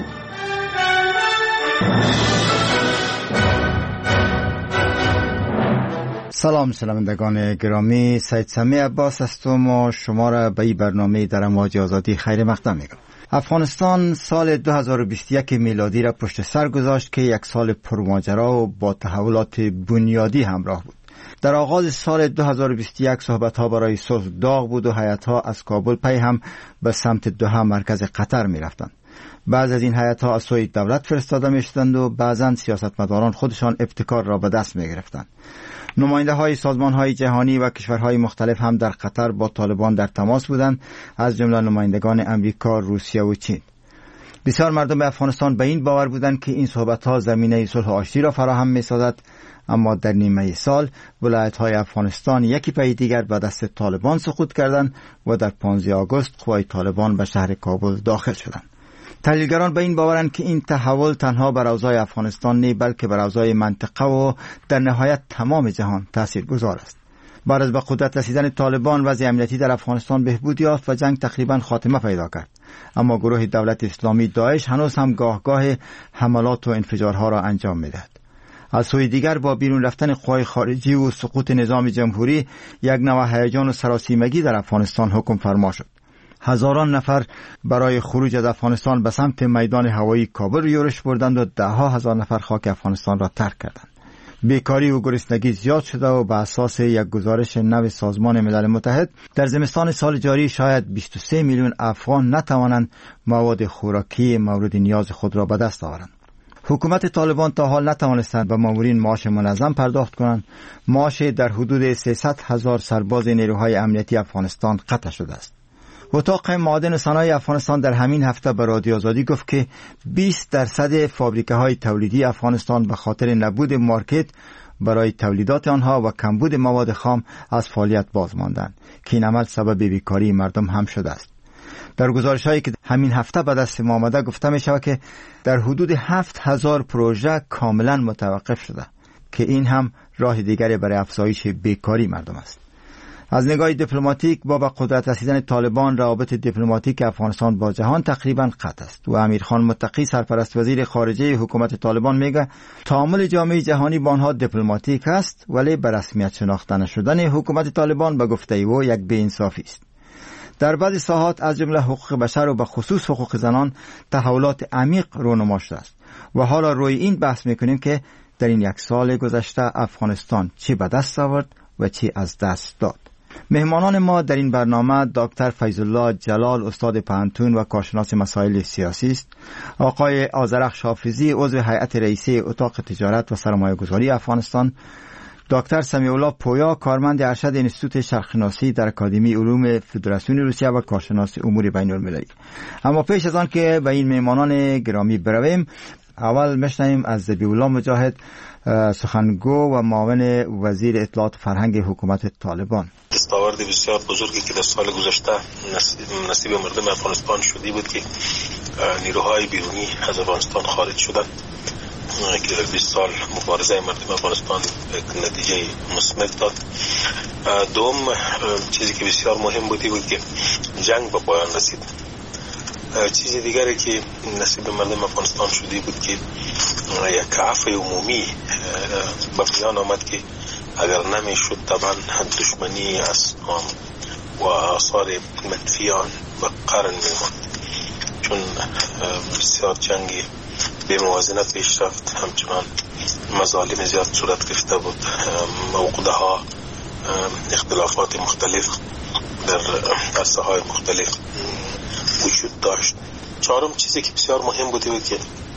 سلام شنوندگان گرامی، سید سمی عباس هستم و شما را به این برنامه در امواج آزادی خیر مقدم میگم. افغانستان سال 2021 میلادی را پشت سر گذاشت که یک سال پرماجرا و با تحولات بنیادی همراه بود. در آغاز سال 2021 صحبت‌ها برای صلح داغ بود و هیئت‌ها از کابل پی هم به سمت دوحه مرکز قطر می‌رفتند. بعض از این هیئت‌ها از سوی دولت فرستاده می‌شدند و بعضاً سیاستمداران خودشان ابتکار را به دست می‌گرفتند. نماینده‌های سازمان‌های جهانی و کشورهای مختلف هم در قطر با طالبان در تماس بودند، از جمله نمایندگان امریکا، روسیه و چین. بسیار مردم افغانستان به این باور بودند که این صحبت‌ها زمینه صلح و آشتی را فراهم می‌سازد، اما در نیمه سال ولایت‌های افغانستان یکی پی دیگر به دست طالبان سقوط کردند و در 15 آگوست قوای طالبان به شهر کابل داخل شدند. تحلیلگران به این باورند که این تحول تنها بر اوضاع افغانستان نه بلکه بر اوضاع منطقه و در نهایت تمام جهان تاثیرگذار است. بعد از به قدرت رسیدن طالبان وضع امنیتی در افغانستان بهبود یافت و جنگ تقریبا خاتمه پیدا کرد، اما گروه دولت اسلامی داعش هنوز هم گاه حملات و انفجارها را انجام می‌دهد. از سوی دیگر با بیرون رفتن قوای خارجی و سقوط نظام جمهوری یک نوع هیجان و سراسیمگی در افغانستان حکم فرما شد. هزاران نفر برای خروج از افغانستان به سمت میدان هوایی کابل یورش بردند و ده‌ها هزار نفر خاک افغانستان را ترک کردند. بیکاری و گرسنگی زیاد شده و به اساس یک گزارش نو سازمان ملل متحد در زمستان سال جاری شاید 23 میلیون افغان نتوانند مواد خوراکی مورد نیاز خود را به دست آورند. حکومت طالبان تا حال نتوانستند به مامورین معاش منظم پرداخت کنند. معاش در حدود 300,000 سرباز نیروهای امنیتی افغانستان قطع شده است. اتاق معادن و صنایع افغانستان در همین هفته به رادیو آزادی گفت که 20% فابریکه‌های تولیدی افغانستان به خاطر نبود مارکت برای تولیدات آنها و کمبود مواد خام از فعالیت باز ماندند که این عمل سبب بیکاری مردم هم شده است. در گزارش‌هایی که همین هفته به دست ما آمده گفته می شود که در حدود 7000 پروژه کاملا متوقف شده که این هم راه دیگری برای افزایش بیکاری مردم است. از نگاه دیپلماتیک با به قدرت رسیدن طالبان روابط دیپلماتیک افغانستان با جهان تقریبا قطع است و امیرخان متقی سرپرست وزیر خارجه حکومت طالبان میگه تعامل جامعه جهانی با آنها دیپلماتیک است ولی به رسمیت شناخته نشدن حکومت طالبان به گفته او یک بی‌انصافی است. در بعضی ساحات از جمله حقوق بشر و به خصوص حقوق زنان تحولات عمیق رونما شده است و حالا روی این بحث میکنیم که در این یک سال گذشته افغانستان چی به دست آورد و چی از دست داد. مهمانان ما در این برنامه دکتر فیض‌الله جلال استاد پانتون و کارشناس مسائل سیاسی است، آقای آذرخش حافظی عضو هیئت رئیسه اتاق تجارت و سرمایه‌گذاری افغانستان، دکتر سمیع الله پویا کارمند ارشد انستیتوت شرقشناسی در اکادمی علوم فدراسیون روسیه و کارشناس امور بین‌المللی. اما پیش از آن که به این مهمانان گرامی برویم، اول میشنویم از ذبیح الله مجاهد، سخنگو و معاون وزیر اطلاعات فرهنگ حکومت طالبان. دستاورد بسیار بزرگی که در سال گذشته نصیب مردم افغانستان شده بود که نیروهای بیرونی از افغانستان خارج شدند که در 20 سال مبارزه مردم افغانستان نتیجه مثمر داد. دوم چیزی که بسیار مهم بود که جنگ به پایان رسید. چیز دیگری که نصیب مردم افغانستان شده بود که یک عفو عمومی به پایان آمد که اگر نمیشد طبعا دشمنی اسلام و آثار منفی آن به قرن میماند، چون بسیار جنگی به موازنه پیش رفت، همچنان مظالم زیاد صورت گرفته بود، عقده ها، اختلافات مختلف در عرصه های مختلف وجود داشت. چهارم چیزی که بسیار مهم بود که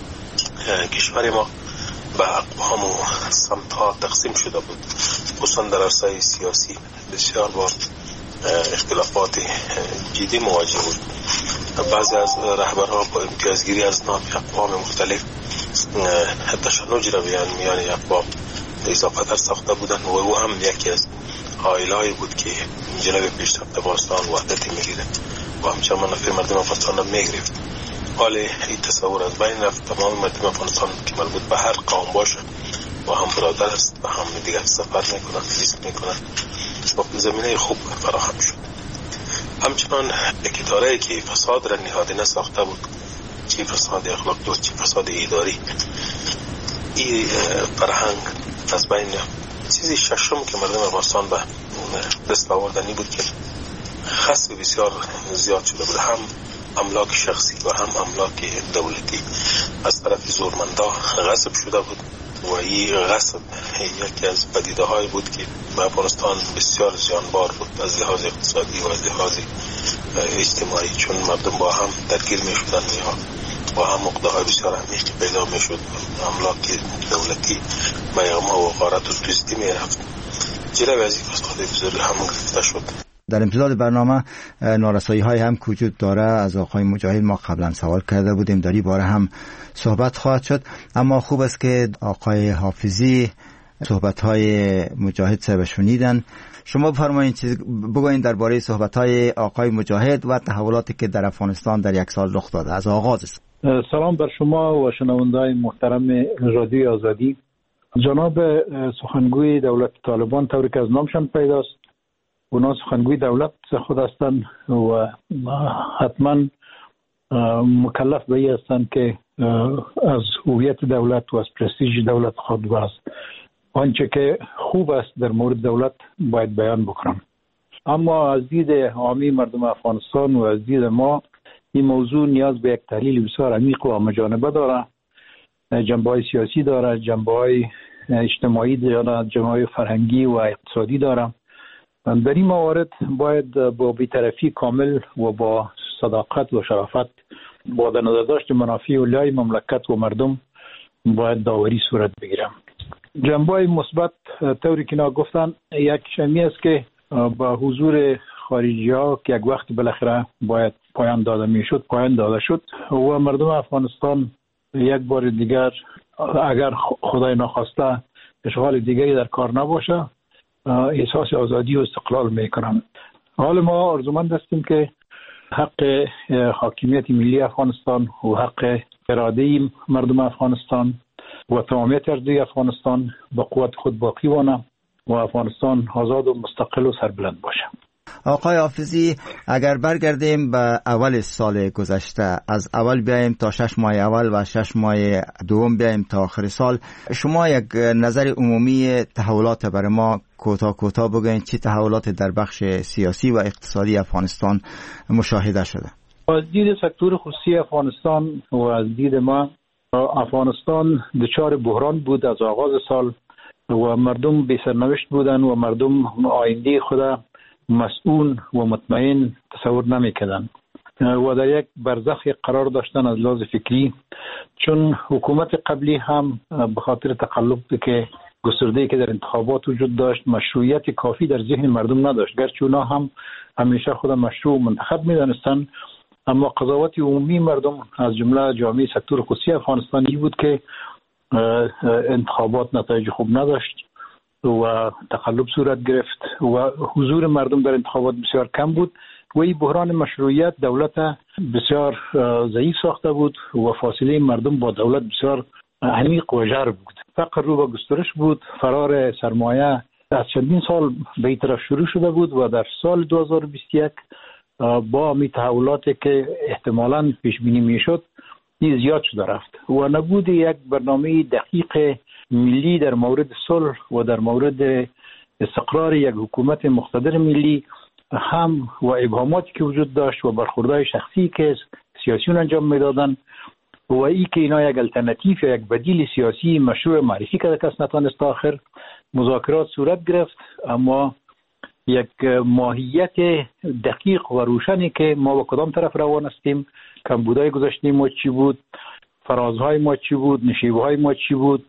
کشور ما به اقوام و سمت ها تقسیم شده بود، خصوصا در عرصه سیاسی بسیار با اختلافات جدی مواجه بود. بعضی از رهبرها با امتیازگیری از نام اقوام مختلف تشنج را میان اقوام اضافه در ساخته بودند و او هم یکی از عائله‌ای بود که جلوی پیشرفت افغانستان وحدت میگیره و همچنان منافع مردم افغانستان را میگرفت. حال این تصور از بین رفت. تمام مردم افغانستان که مربوط به هر قوم باشه و هم برادر است و هم دیگر سفر میکنند، ریسک میکنند و زمینه خوب فراهم شد. همچنان یک اداره‌ای که فساد را نهادینه ساخته بود، چی فساد اخلاقی و چی فساد اداری، این فرهنگ از بین رفت. چیزی ششم که مردم افغانستان به دست آوردنی بود که خسب بسیار زیاد شده بود، هم املاک شخصی و هم املاک دولتی از طرف زورمندا غصب شده بود و این غصب یکی از پدیده های بود که به افغانستان بسیار زیانبار بود از لحاظ اقتصادی و از لحاظ اجتماعی، چون مردم با هم درگیر می شدن یا با هم عقده های بسیار عمیقی پیدا می شد. املاک دولتی به اغما و غارت و دزدی می رفت. جلوی از این فساد بزرگ هم گرفته شد. در امتداد برنامه نارسایی های هم وجود داره. از آقای مجاهد ما قبلا سوال کرده بودیم، در این باره هم صحبت خواهد شد، اما خوب است که آقای حافظی صحبت های مجاهد صاحب شنیدن. شما بفرمایید بگوین درباره صحبت های آقای مجاهد و تحولاتی که در افغانستان در یک سال رخ داده. از آغاز است. سلام بر شما و شنونده‌های محترم رادیو آزادی. جناب سخنگوی دولت طالبان طوری که از نامشان پیداست، اونا سخنگوی دولت خود هستند و حتما مکلف به این هستند که از هویت دولت و از پرستیژ دولت خود و از آنچه که خوب است در مورد دولت باید بیان بکنم. اما از دید عامی مردم افغانستان و از دید ما این موضوع نیاز به یک تحلیل بسیار عمیق و همه‌جانبه داره. جنبه‌های سیاسی داره، جنبه‌های اجتماعی داره، جنبه‌های فرهنگی و اقتصادی داره. در این موارد باید با بی‌طرفی کامل و با صداقت و شرافت با در نظر داشت منافع اولای مملکت و مردم باید داوری صورت بگیرم. جنبه‌های مثبت طوری که اینا گفتن، یک شمی است که با حضور خارجی ها که یک وقت بالاخره باید پایان داده میشد پایان داده شد و مردم افغانستان یک بار دیگر اگر خدای نخواسته اشغال دیگری در کار نباشه احساس آزادی و استقلال میکنن. حال ما آرزومند هستیم که حق حاکمیت ملی افغانستان و حق اراده مردم افغانستان و تمامیت ارضی افغانستان با قوت خود باقی مانه و افغانستان آزاد و مستقل و سربلند باشه. آقای حافظی، اگر برگردیم به اول سال گذشته، از اول بیایم تا 6 ماه اول و 6 ماه دوم بیایم تا آخر سال، شما یک نظر عمومی تحولات برای ما کوتاه بگوین چه تحولات در بخش سیاسی و اقتصادی افغانستان مشاهده شده؟ از دید سکتور خصوصی افغانستان و از دید ما، افغانستان دچار بحران بود از آغاز سال و مردم بی سرنوشت بودن و مردم آینده خود مسئول و مطمئن تصور نمی‌کردند و در یک برزخ قرار داشتن از لحاظ فکری، چون حکومت قبلی هم به خاطر تقلب که گسترده‌ای که در انتخابات وجود داشت مشروعیت کافی در ذهن مردم نداشت، گرچه اونا هم همیشه خود مشروع منتخب می‌دانستند، اما قضاوت عمومی مردم از جمله جامعه سکتور خصوصی افغانستانی بود که انتخابات نتایج خوب نداشت و تقلب صورت گرفت و حضور مردم در انتخابات بسیار کم بود و این بحران مشروعیت دولت بسیار ضعیف ساخته بود و فاصله مردم با دولت بسیار عمیق و ژرف بود. فقر رو به گسترش بود، فرار سرمایه از چندین سال به این طرف شروع شده بود و در سال 2021 با می تحولاتی که احتمالاً پیش بینی میشد این زیاد شده رفت و نبود یک برنامه دقیق ملی در مورد صلح و در مورد استقرار یک حکومت مقتدر ملی هم و ابهاماتی که وجود داشت و برخوردهای شخصی که سیاسیون انجام میدادن و ای که اینا یک الټرناتیو یا یک بدیل سیاسی مشروع معرفی کرده کس نتوانست آخر مذاکرات صورت گرفت، اما یک ماهیت دقیق و روشنی که ما با کدام طرف روان هستیم، کمبودهای گذشته ما چی بود، فرازهای ما چی بود، نشیبهای ما چی بود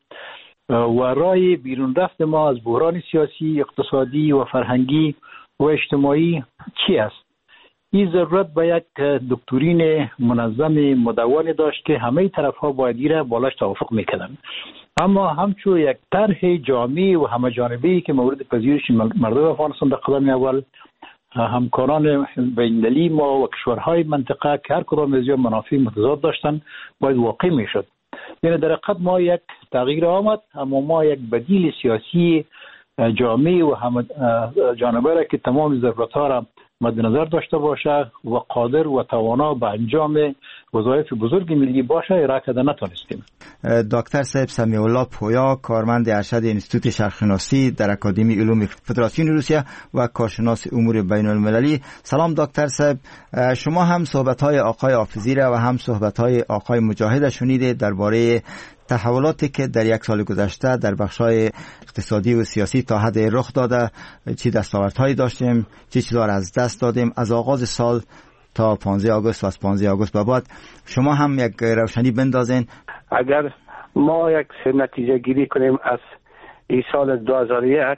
و راه بیرون رفت ما از بحران سیاسی، اقتصادی و فرهنگی و اجتماعی چی است. این ضرورت به یک دکترین منظم مدون داشت که همه طرفها باید را بالاش توافق میکردن، اما همچون یک طرح جامع و همه جانبه‌ای که مورد پذیرش مردم افغانستان در قدم اول همکاران بین‌المللی ما و کشورهای منطقه که هر کدام از منافع متضاد داشتن باید واقع میشد. یعنی در حقیقت ما یک تغییر آمد، اما ما یک بدیل سیاسی جامع و همه جانبه را که تمام ضرورت‌ها را مد نظر داشته باشه و قادر و توانا به انجام وظایف بزرگ ملی باشه ارائه کرده نتونستیم. دکتر صاحب سمیع الله پویا، کارمند ارشد انستیتوت شرقشناسی در اکادمی علوم فدراسیون روسیه و کارشناس امور بین المللی. سلام دکتر صاحب، شما هم صحبت‌های آقای حافظی را و هم صحبت‌های آقای مجاهد شنیدید درباره تحولاتی که در یک سال گذشته در بخش‌های اقتصادی و سیاسی تا حد رخ داده، چه دستاوردهایی داشتیم، چه چیزا را از دست دادیم از آغاز سال تا 15 آگوست و از 15 آگوست به بعد. شما هم یک روشنی بندازین. اگر ما یک نتیجه گیری کنیم از این سال 2001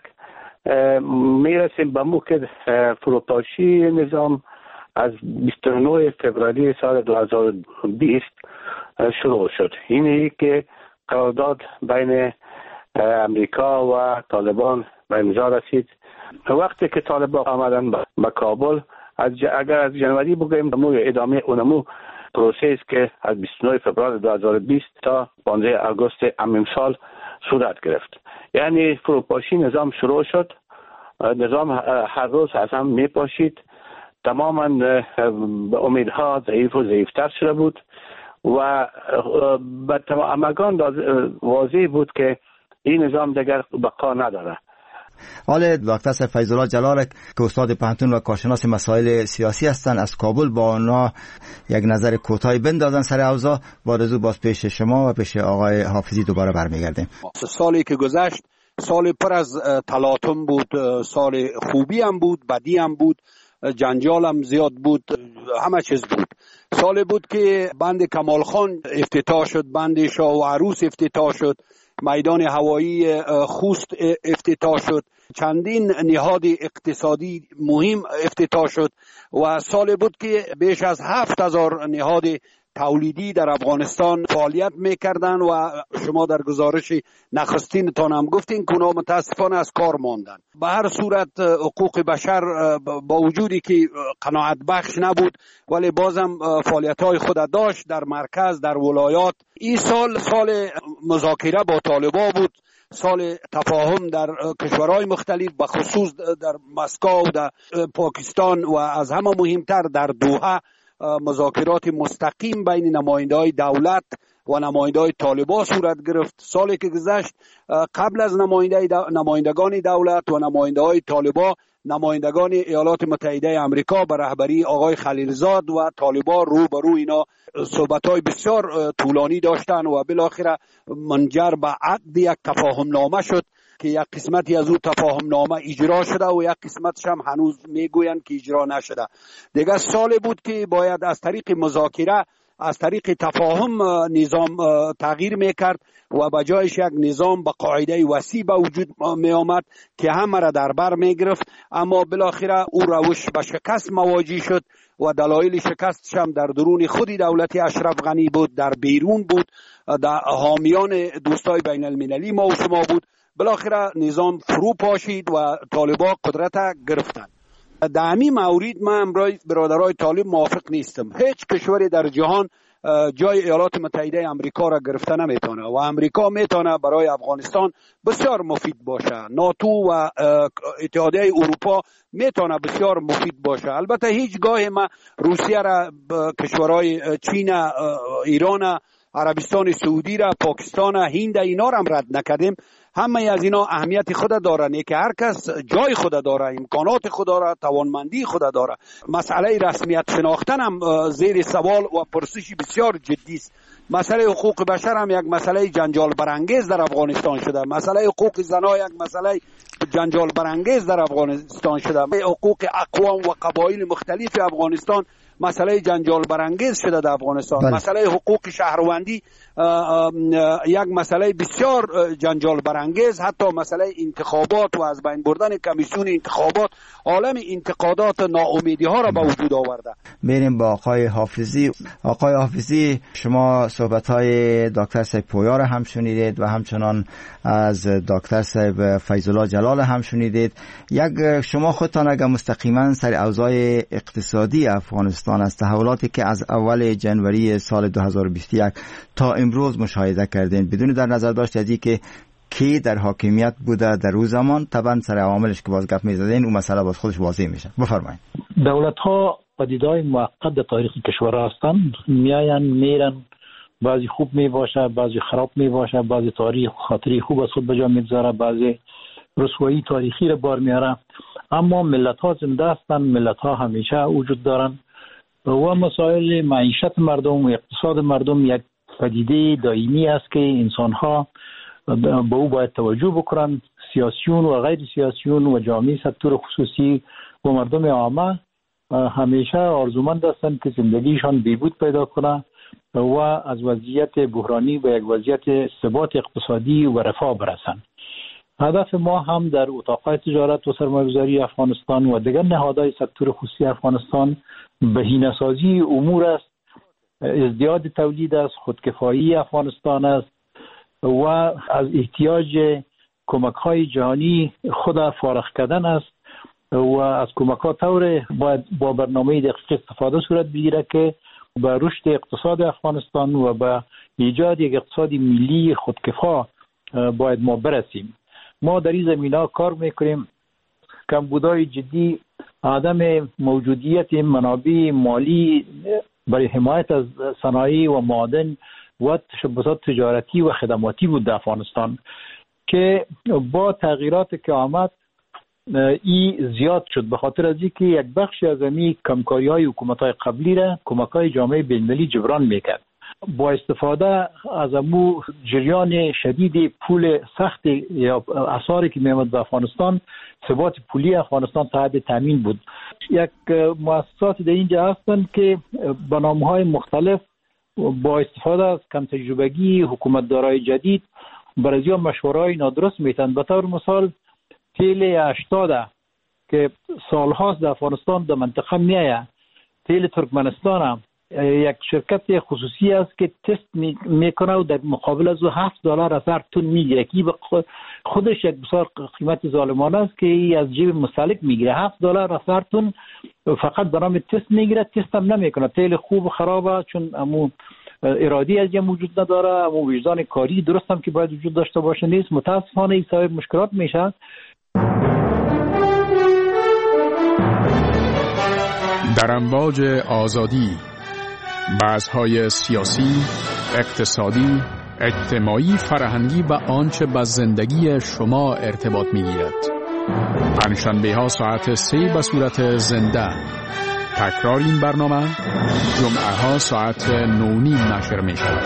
میرسیم به موقع فروپاشی نظام از 29 فوریه سال 2020 شروع شد. اینه که قرارداد بین امریکا و طالبان به امضا رسید. وقتی که طالبان آمدن به کابل، اگر از جنوری بگوییم ادامه اونمو پروسه است که از 29 فوریه 2020 تا 15 آگوست همین سال صورت گرفت. یعنی فروپاشی نظام شروع شد، نظام هر روز از هم میپاشید، تماما امیدها ضعیف و ضعیفتر شده بود و به همگان واضح بود که این نظام دیگر بقا نداره. حال دکتر فیض الله جلال که استاد پانتون و کارشناس مسائل سیاسی هستند از کابل با آنها یک نظر کوتاهی بندازن سر اوضاع، وارزو باز پیش شما و پیش آقای حافظی دوباره برمیگردیم. سالی که گذشت سال پر از تلاطم بود، سال خوبی هم بود، بدی هم بود، جنجال هم زیاد بود، همه چیز بود. سالی بود که بند کمال خان افتتاح شد، بند شاه و عروس افتتاح شد، میدان هوایی خوست افتتاح شد، چندین نهاد اقتصادی مهم افتتاح شد و سال بود که بیش از 7000 نهاد تولیدی در افغانستان فعالیت میکردن و شما در گزارش نخستین تان هم گفتین که اونا متاسفانه از کار ماندن. به هر صورت حقوق بشر با وجودی که قناعت بخش نبود ولی بازم فعالیت های خود داشت در مرکز، در ولایات. این سال مذاکره با طالبا بود، سال تفاهم در کشورهای مختلف، به خصوص در مسکو و در پاکستان و از همه مهمتر در دوحه مذاکرات مستقیم بین نماینده‌های دولت و نماینده‌های طالبان صورت گرفت. سالی که گذشت قبل از نمایندگان دولت و نماینده‌های طالبان، نمایندگان ایالات متحده آمریکا به رهبری آقای خلیلزاد و طالبان روبرو اینا صحبت‌های بسیار طولانی داشتن و بالاخره منجر به عقد یک تفاهم نامه شد که یک قسمتی از او تفاهم نامه اجرا شده و یک قسمتش هم هنوز میگویند که اجرا نشده. دیگه سال بود که باید از طریق مذاکره، از طریق تفاهم نظام تغییر میکرد و به جایش یک نظام با قاعده وسیع به وجود می آمد که همه را در بر میگرفت. اما بالاخره او روش به شکست مواجه شد و دلایل شکستش هم در درون خودی دولت اشرف غنی بود، در بیرون بود، در حامیان دوستای بین المللی ما و شما بود. بالاخره نظام فرو پاشید و طالبان قدرت گرفتند. در همین مورد من امروز برادرای طالب موافق نیستم. هیچ کشوری در جهان جای ایالات متحده آمریکا را گرفته نمیتونه و آمریکا میتونه برای افغانستان بسیار مفید باشه. ناتو و اتحادیه اروپا میتونه بسیار مفید باشه. البته هیچگاه ما روسیه را، کشورهای چین، ایران، عربستان سعودی را، پاکستان، هند اینا را هم رد نکردیم. همه از اینا اهمیت خود داره که هر کس جای خود داره، امکانات خود داره، توانمندی خود داره. مسئله رسمیت شناختن هم زیر سوال و پرسش بسیار جدی است. مسئله حقوق بشر هم یک مسئله جنجال برانگیز در افغانستان شده. مسئله حقوق زنان یک مسئله جنجال برانگیز در افغانستان شده. حقوق اقوام و قبایل مختلف افغانستان مسئله جنجال برانگیز شده در افغانستان. مسئله حقوق شهروندی یک مسئله بسیار جنجال برانگیز، حتی مسئله انتخابات و از بین بردن کمیسیون انتخابات عالم انتقادات ناامیدی ها را به وجود آورده. بریم با آقای حافظی. آقای حافظی، شما صحبت های دکتر صاحب پویا را هم شنیدید و همچنان از دکتر صاحب فیض الله جلال هم شنیدید. شما خودتان اگر مستقیما سر اوضاع اقتصادی افغانستان از تحولاتی که از اول جنوری سال 2021 تا امروز مشاهده کردین، بدون در نظر داشت از اینکه کی در حاکمیت بوده در روز زمان، طبعا سر عواملش که باز گپ می‌زدین اون مسئله باز خودش واضح میشه. بفرمایید. دولت‌ها پدیده‌های موقت در تاریخ کشور هستند، میرن، بعضی خوب میباشه، بعضی خراب میباشه، بعضی تاریخ خاطری خوب از خود به جا میگذاره، بعضی رسوایی تاریخی را بار میاره. اما ملت‌ها زنده هستند، ملت‌ها همیشه وجود دارن و مسائل معیشت مردم و اقتصاد مردم یک پدیده دائمی است که انسان‌ها به او باید توجه بکنند. سیاسیون و غیر سیاسیون و جامعه سکتور خصوصی و مردم عامه همیشه آرزومند هستند که زندگیشان بهبود پیدا کنه و از وضعیت بحرانی به یک وضعیت ثبات اقتصادی و رفاه برسند. هدف ما هم در اتاق‌های تجارت و سرمایه‌گذاری افغانستان و دیگر نهادهای سکتور خصوصی افغانستان بهینه‌سازی امور است، ازدیاد تولید است، خودکفایی افغانستان است و از احتیاج کمک‌های جهانی خود فارغ کردن است و از کمک‌ها طور باید با برنامه دقیق استفاده صورت بگیره که به رشد اقتصاد افغانستان و به ایجاد یک اقتصاد ملی خودکفا باید ما برسیم. ما در این زمینه کار میکنیم. کمبودهای جدی، عدم موجودیت منابع مالی برای حمایت از صنایع و معادن و تشبثات تجارتی و خدماتی بود در افغانستان که با تغییرات که آمد ای زیاد شد، به خاطر از اینکه یک بخشی از این کمکاری‌های حکومت‌های قبلی را کمک‌های جامعه بین‌المللی جبران میکرد. با استفاده از امو جریان شدید پول سخت یا اسعاری که میامد به افغانستان، ثبات پولی افغانستان تحت تامین بود. یک مؤسسات در اینجا هستند که به نام‌های مختلف با استفاده از کم تجربگی حکومتدارای جدید برای مشوره‌های نادرست میتن. به طور مثال تیل 80 که سالهاست در افغانستان در منطقه میایه، تیل ترکمنستان هم یک شرکت خصوصی است که تست میکنه و در مقابل از $7 از هر تن میگیره که خودش یک بسیار قیمت ظالمانه است که از جیب مستهلک میگیره. $7 از هر تن فقط به نام تست میگیره، تست هم نمیکنه. تیل خوب و خرابه چون امو ارادی از جمع وجود نداره، امو وجدان کاری درست هم که باید وجود داشته باشه نیست. متاسفانه این سبب مشکلات میشه. در امواج آزادی، بحث‌های سیاسی، اقتصادی، اجتماعی، فرهنگی و آنچه به زندگی شما ارتباط می‌گیرد. پنجشنبه‌ها ساعت 3 به صورت زنده. تکرار این برنامه جمعه‌ها ساعت 9:30 نشر می‌شود.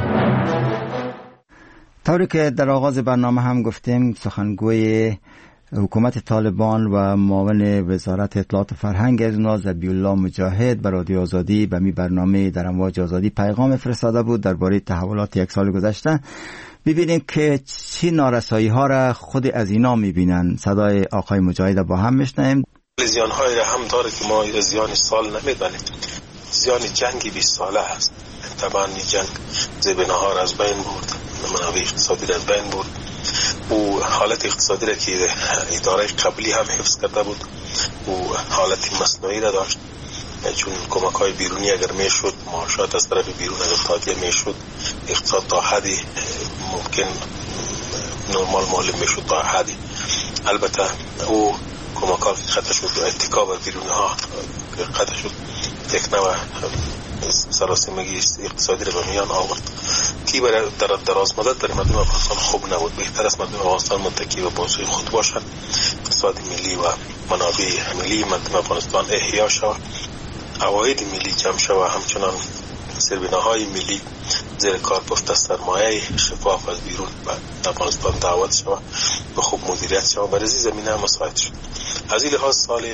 طوری که در آغاز برنامه هم گفتیم، سخنگوی حکومت طالبان و معاون وزارت اطلاعات و فرهنگ از ذبیح‌الله مجاهد به رادیو آزادی به می برنامه در امواج آزادی پیغام فرستاده بود درباره تحولات یک سال گذشته. ببینیم که چه نارسایی ها را خود از اینا میبینن. صدای آقای مجاهد با هم میشنویم. زیان های را هم داره که ما زیان سال نمیدانیم. زیان جنگی 20 ساله هست. طبعا این جنگ زیربناها را از بین برد، منابع اقتصادی را از بین برد. او حالت اقتصادی را که اداره قبلی هم حفظ کرده بود و حالت مصنوعی را داشت، چون کمک های بیرونی اگر میشد، معاشات از طرف بیرون اگر تادیه میشد، اقتصاد تا حدی ممکن نرمال معلوم میشد تا حدی. البته او کمک ها که خطا شد و اتکا بر بیرونی ها خطا شد، یک نوع سراسیمگی اقتصادی را به میان آورد که برای دراز مدت در مردم افغانستان خوب نبود. بهتر است مردم افغانستان متکی به بازوی خود باشند، اقتصاد ملی و منابع ملی مردم افغانستان احیا شود، عواید ملی جمع شود، همچنان زیربناهای ملی زیر کار برده، سرمایه شفاف از بیرون به افغانستان دعوت شود و خوب مدیریت شود. برای زمینه مساعد شد. از این لحاظ سال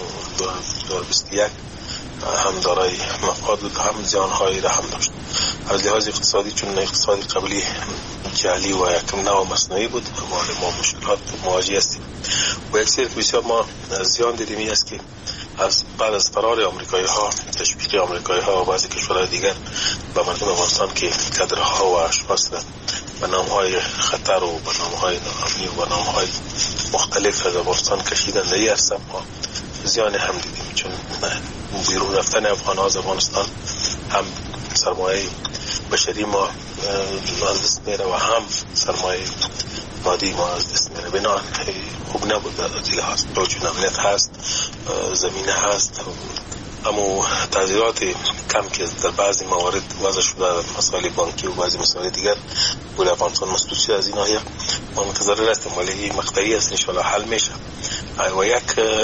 2021 هم دارای مفاد بود، هم زیانهایی را هم داشت. از لحاظ اقتصادی چون اقتصادی قبلی جعلی و یکم نوع مصنوعی بود، ما مشکلات مواجه هستیم و یک سری بسیار ما زیان دیدیم. این است که از بعد از فرار آمریکایی ها، تشویق آمریکایی ها و بعضی کشورهای دیگر به مردم افغانستان که کادرها و اشخاص به نامهای خطر و به نامهای ناامنی و به نامهای مختلف از افغانستان کشیدن، در این عرصه ما زیان هم دیدیم. چون بیرون رفتن افغان از افغانستان هم سرمایه بشری ما از دست میره و هم سرمایه مادی ما از دست میره. بنابراین خوب نبود در این لحاظ. چون امنیت هست، زمینه هست، اما تغییرات کم که در بعضی موارد وضع شده در مسائل بانکی و بعضی مسائل دیگر بوده افغانستان مسئول شده. از این ناحیه ما منتظر هستیم، ولی این مقطعی است، انشالله حل میشه. و یک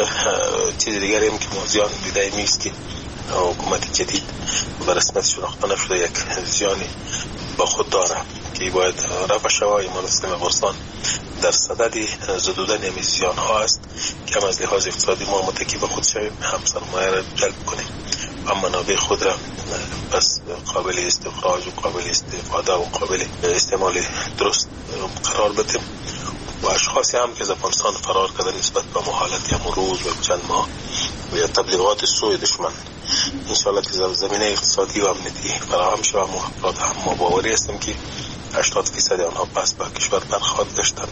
چیز دیگر هم که ما زیان دیده میست که حکومت جدید به رسمیت شناخته نشده یک زیانی با خود داره که باید رفع شود. ایمان اسلام افغانستان در صدد زدودن همین زیان ها است که هم از لحاظ اقتصادی ما متکی به خود شویم، هم سرمایه را جلب کنیم، هم منابع خود را بس قابل استخراج و قابل استفاده و قابل استعمال درست قرار بدیم. و اشخاصی هم که از افغانستان فرار کردن نسبت به محالت یا روز و چند ماه و یا تبلیغات سوی دشمن، انشاءالله که زمینه اقتصادی و امنیتی فراهم شود. ما باوری هستیم که 80% آنها پس به کشور برخواهد گشتند،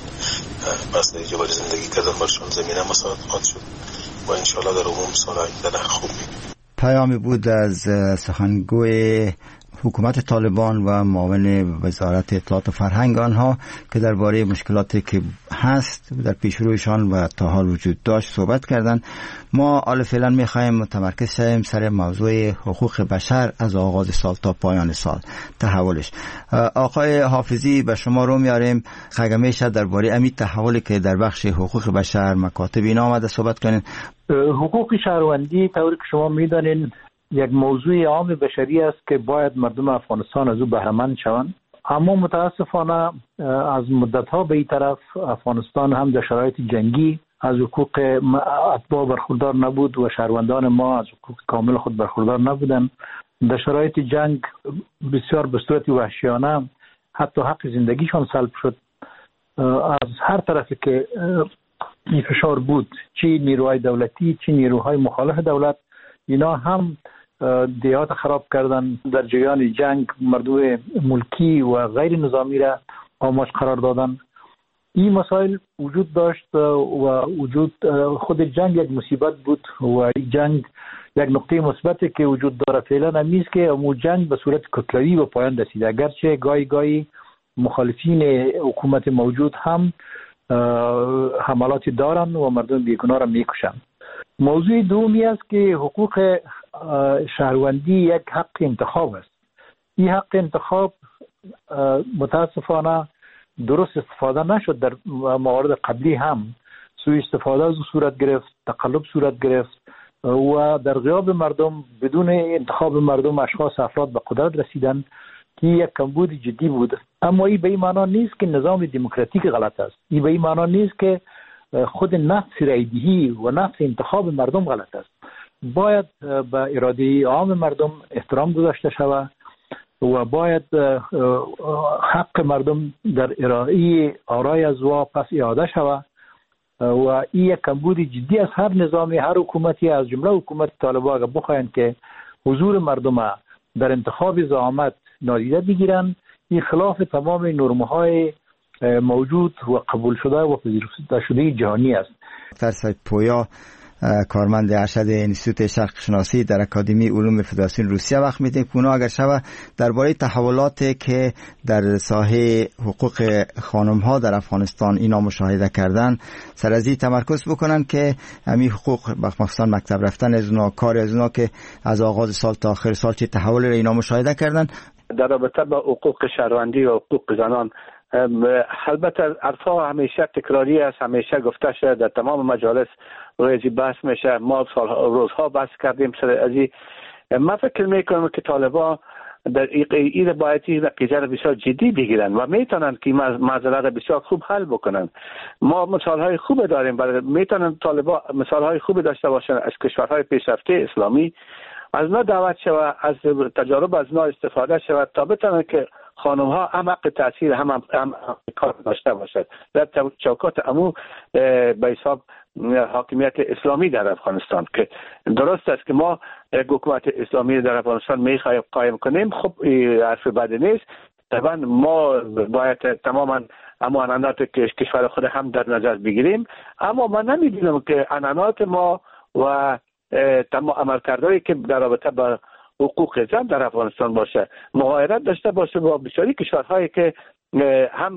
پس اجبار زندگی کردن برشان زمینه مساعد خواهد شد و انشاءالله در عموم سال آینده خوب می‌بینیم. پیامی بود از سخنگوی حکومت طالبان و معاون وزارت اطلاعات و فرهنگ آنها که درباره مشکلاتی که هست در پیشرویشان و تا حال وجود داشت صحبت کردند. ما حالا فعلا می‌خوایم متمرکز شویم سر موضوع حقوق بشر از آغاز سال تا پایان سال، تحولش. آقای حافظی به شما رو میاریم، خواهیم میشه درباره امی تحولی که در بخش حقوق بشر مکاتب اینا آمده صحبت کنین. حقوق شهروندی طوری که شما میدانین یک موضوع عام بشری است که باید مردم افغانستان از او بهره‌مند شوند، اما متاسفانه از مدت‌ها به این طرف افغانستان هم در شرایط جنگی از حقوق اتباع برخوردار نبود و شهروندان ما از حقوق کامل خود برخوردار نبودند. در شرایط جنگ بسیار به صورت وحشیانه حتی حق زندگیشان سلب شد. از هر طرفی که این فشار بود، چی نیروهای دولتی چی نیروهای مخالف دولت، اینا هم دیات خراب کردن، در جریان جنگ مردم ملکی و غیر نظامی را آماج قرار دادن. این مسائل وجود داشت و خود جنگ یک مصیبت بود و این جنگ یک نقطه مثبتی که وجود داره فعلا همیست که امو جنگ به صورت کتلوی به پایان رسیده، اگرچه گاهی حکومتین حکومت موجود هم حملاتی دارن و مردم بیگناه را میکشن. موضوع دومی است که حقوق شهروندی یک حق انتخاب است. این حق انتخاب متاسفانه درست استفاده نشد. در موارد قبلی هم سوء استفاده از صورت گرفت، تقلب صورت گرفت و در غیاب مردم بدون انتخاب مردم افراد به قدرت رسیدن که یک کمبود جدی بود. اما این به این معنا نیست که نظام دموکراتیک غلط است. این به این معنا نیست که خود نفس رایدهی و نفس انتخاب مردم غلط است. باید به اراده عام مردم احترام گذاشته شود و باید حق مردم در ارائه آرای از پس اعاده شود و این یک کمبود جدی از هر نظامی، هر حکومتی از جمله حکومت طالبان اگر بخواهند که حضور مردم در انتخاب زعامت نادیده بگیرن، این خلاف تمام نرم‌های موجود و قبول شده و پذیرفته شده جهانی است. دکتر سید پویا، کارمند ارشد انستیتوت شرق شناسی در اکادمی علوم فدراسیون روسیه، وقت میدیم که اونا اگر شبه درباره تحولاتی که در ساحه حقوق خانم ها در افغانستان اینا مشاهده کردن سر از این تمرکز بکنن که همین حقوق مخصوصا مکتب رفتن از اونا، کار از اونا که از آغاز سال تا آخر سال چه تحول اینا مشاهده کردن در رابطه با حقوق شهروندی و حقوق زنان. البته حرفا همیشه تکراری است، همیشه گفته شده، در تمام مجالس روی بحث میشه، ما روزها بحث کردیم سر ازی. من فکر میکنم که طالبان در این باید این قضیه را بسیار جدی بگیرن و میتونن که مسئله را بسیار خوب حل بکنن. ما مثالهای خوب داریم، میتونن طالبان مثالهای خوب داشته باشن از کشورهای پیشرفته اسلامی، از اونا دعوت شود، از تجارب از اونا استفاده شود تا بتونن که خانم ها هم حق تاثیر هم کار داشته باشد در چوکات امو به حساب حاکمیت اسلامی در افغانستان. که درست است که ما حکومت اسلامی در افغانستان میخوایم قایم کنیم، خب حرف بد نیست. طبعا ما باید تماما اما عنعنات کشور خود هم در نظر بگیریم، اما من نمیدونم که عنعنات ما و تمام عملکردهایی که در رابطه با حقوق زن در افغانستان باشه مغایرت داشته باشه با بسیاری کشورهایی که هم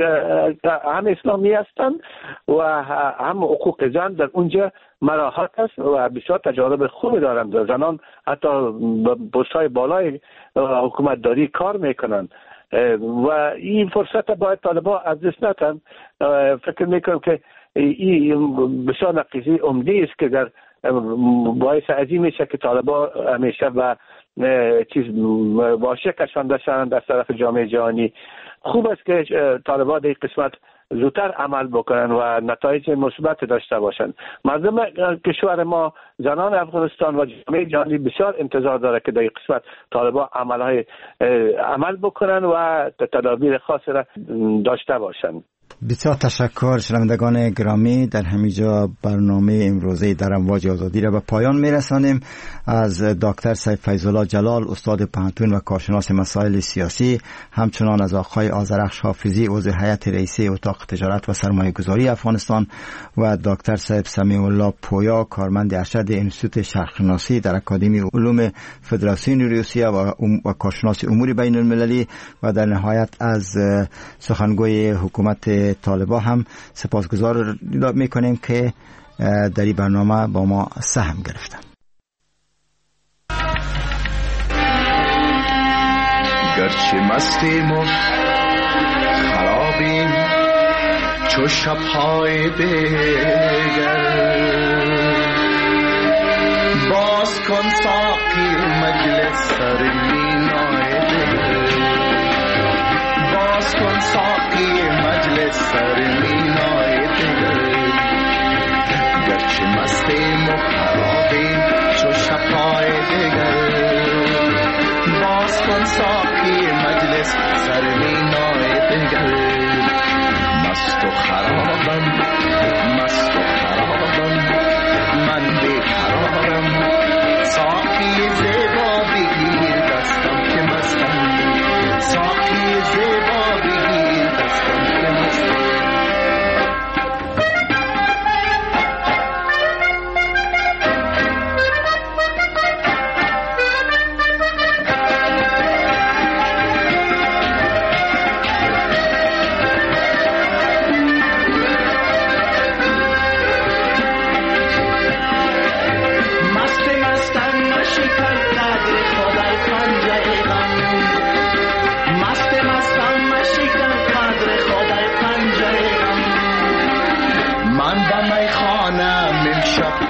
اسلامی هستند و هم حقوق زن در اونجا مراحت است و بسیار تجارب خوب دارند. زنان حتی پست‌های بالای حکومت داری کار میکنند و این فرصت باید طالبان از دست ندن. فکر میکنم که این بسیار نقیضی عمده است که در باعث عظیم میشه که طالبان همیشه و چیز باشه کشانده شدن در طرف جامعه جهانی. خوب است که طالبان در این قسمت زودتر عمل بکنن و نتایج مثبت داشته باشن. مردم کشور ما، زنان افغانستان و جامعه جهانی بسیار انتظار داره که در این قسمت طالبان عمل بکنن و تدابیر خاصی را داشته باشن. بسیار تشکر. شنوندگان گرامی، در همینجا برنامه امروزه در امواج آزادی را به پایان میرسانیم. از دکتر سید فیض‌الله جلال، استاد پوهنتون و کارشناس مسائل سیاسی، همچنان از آقای آذرخش حافظی، عضو هیئت رئیسه اتاق تجارت و سرمایه گذاری افغانستان و دکتر سید سمیع الله پویا، کارمند ارشد انستیتوت شرق شناسی در اکادمی علوم فدراسیون روسیه و کارشناس امور بین المللی، و در نهایت از سخنگوی حکومت طالبان هم سپاسگزار میکنیم که در این برنامه با ما سهم گرفتن. گرچه مستیم و خرابیم چو شب‌های دیگر، باز کن ساقی مجلس سر مینای دل، باز کن ساقی مجلس سر مینای دل. گرچه مستیم و خرابیم چو شب‌های دیگر، باز کن ساقی مجلس است سر مینای دنگل. مست و خرابم من بیقرارم. ساقی زیبا بگیر دستم که مستم. ساقی زیبا بگیر دستم که مستم. من به میخانه امشب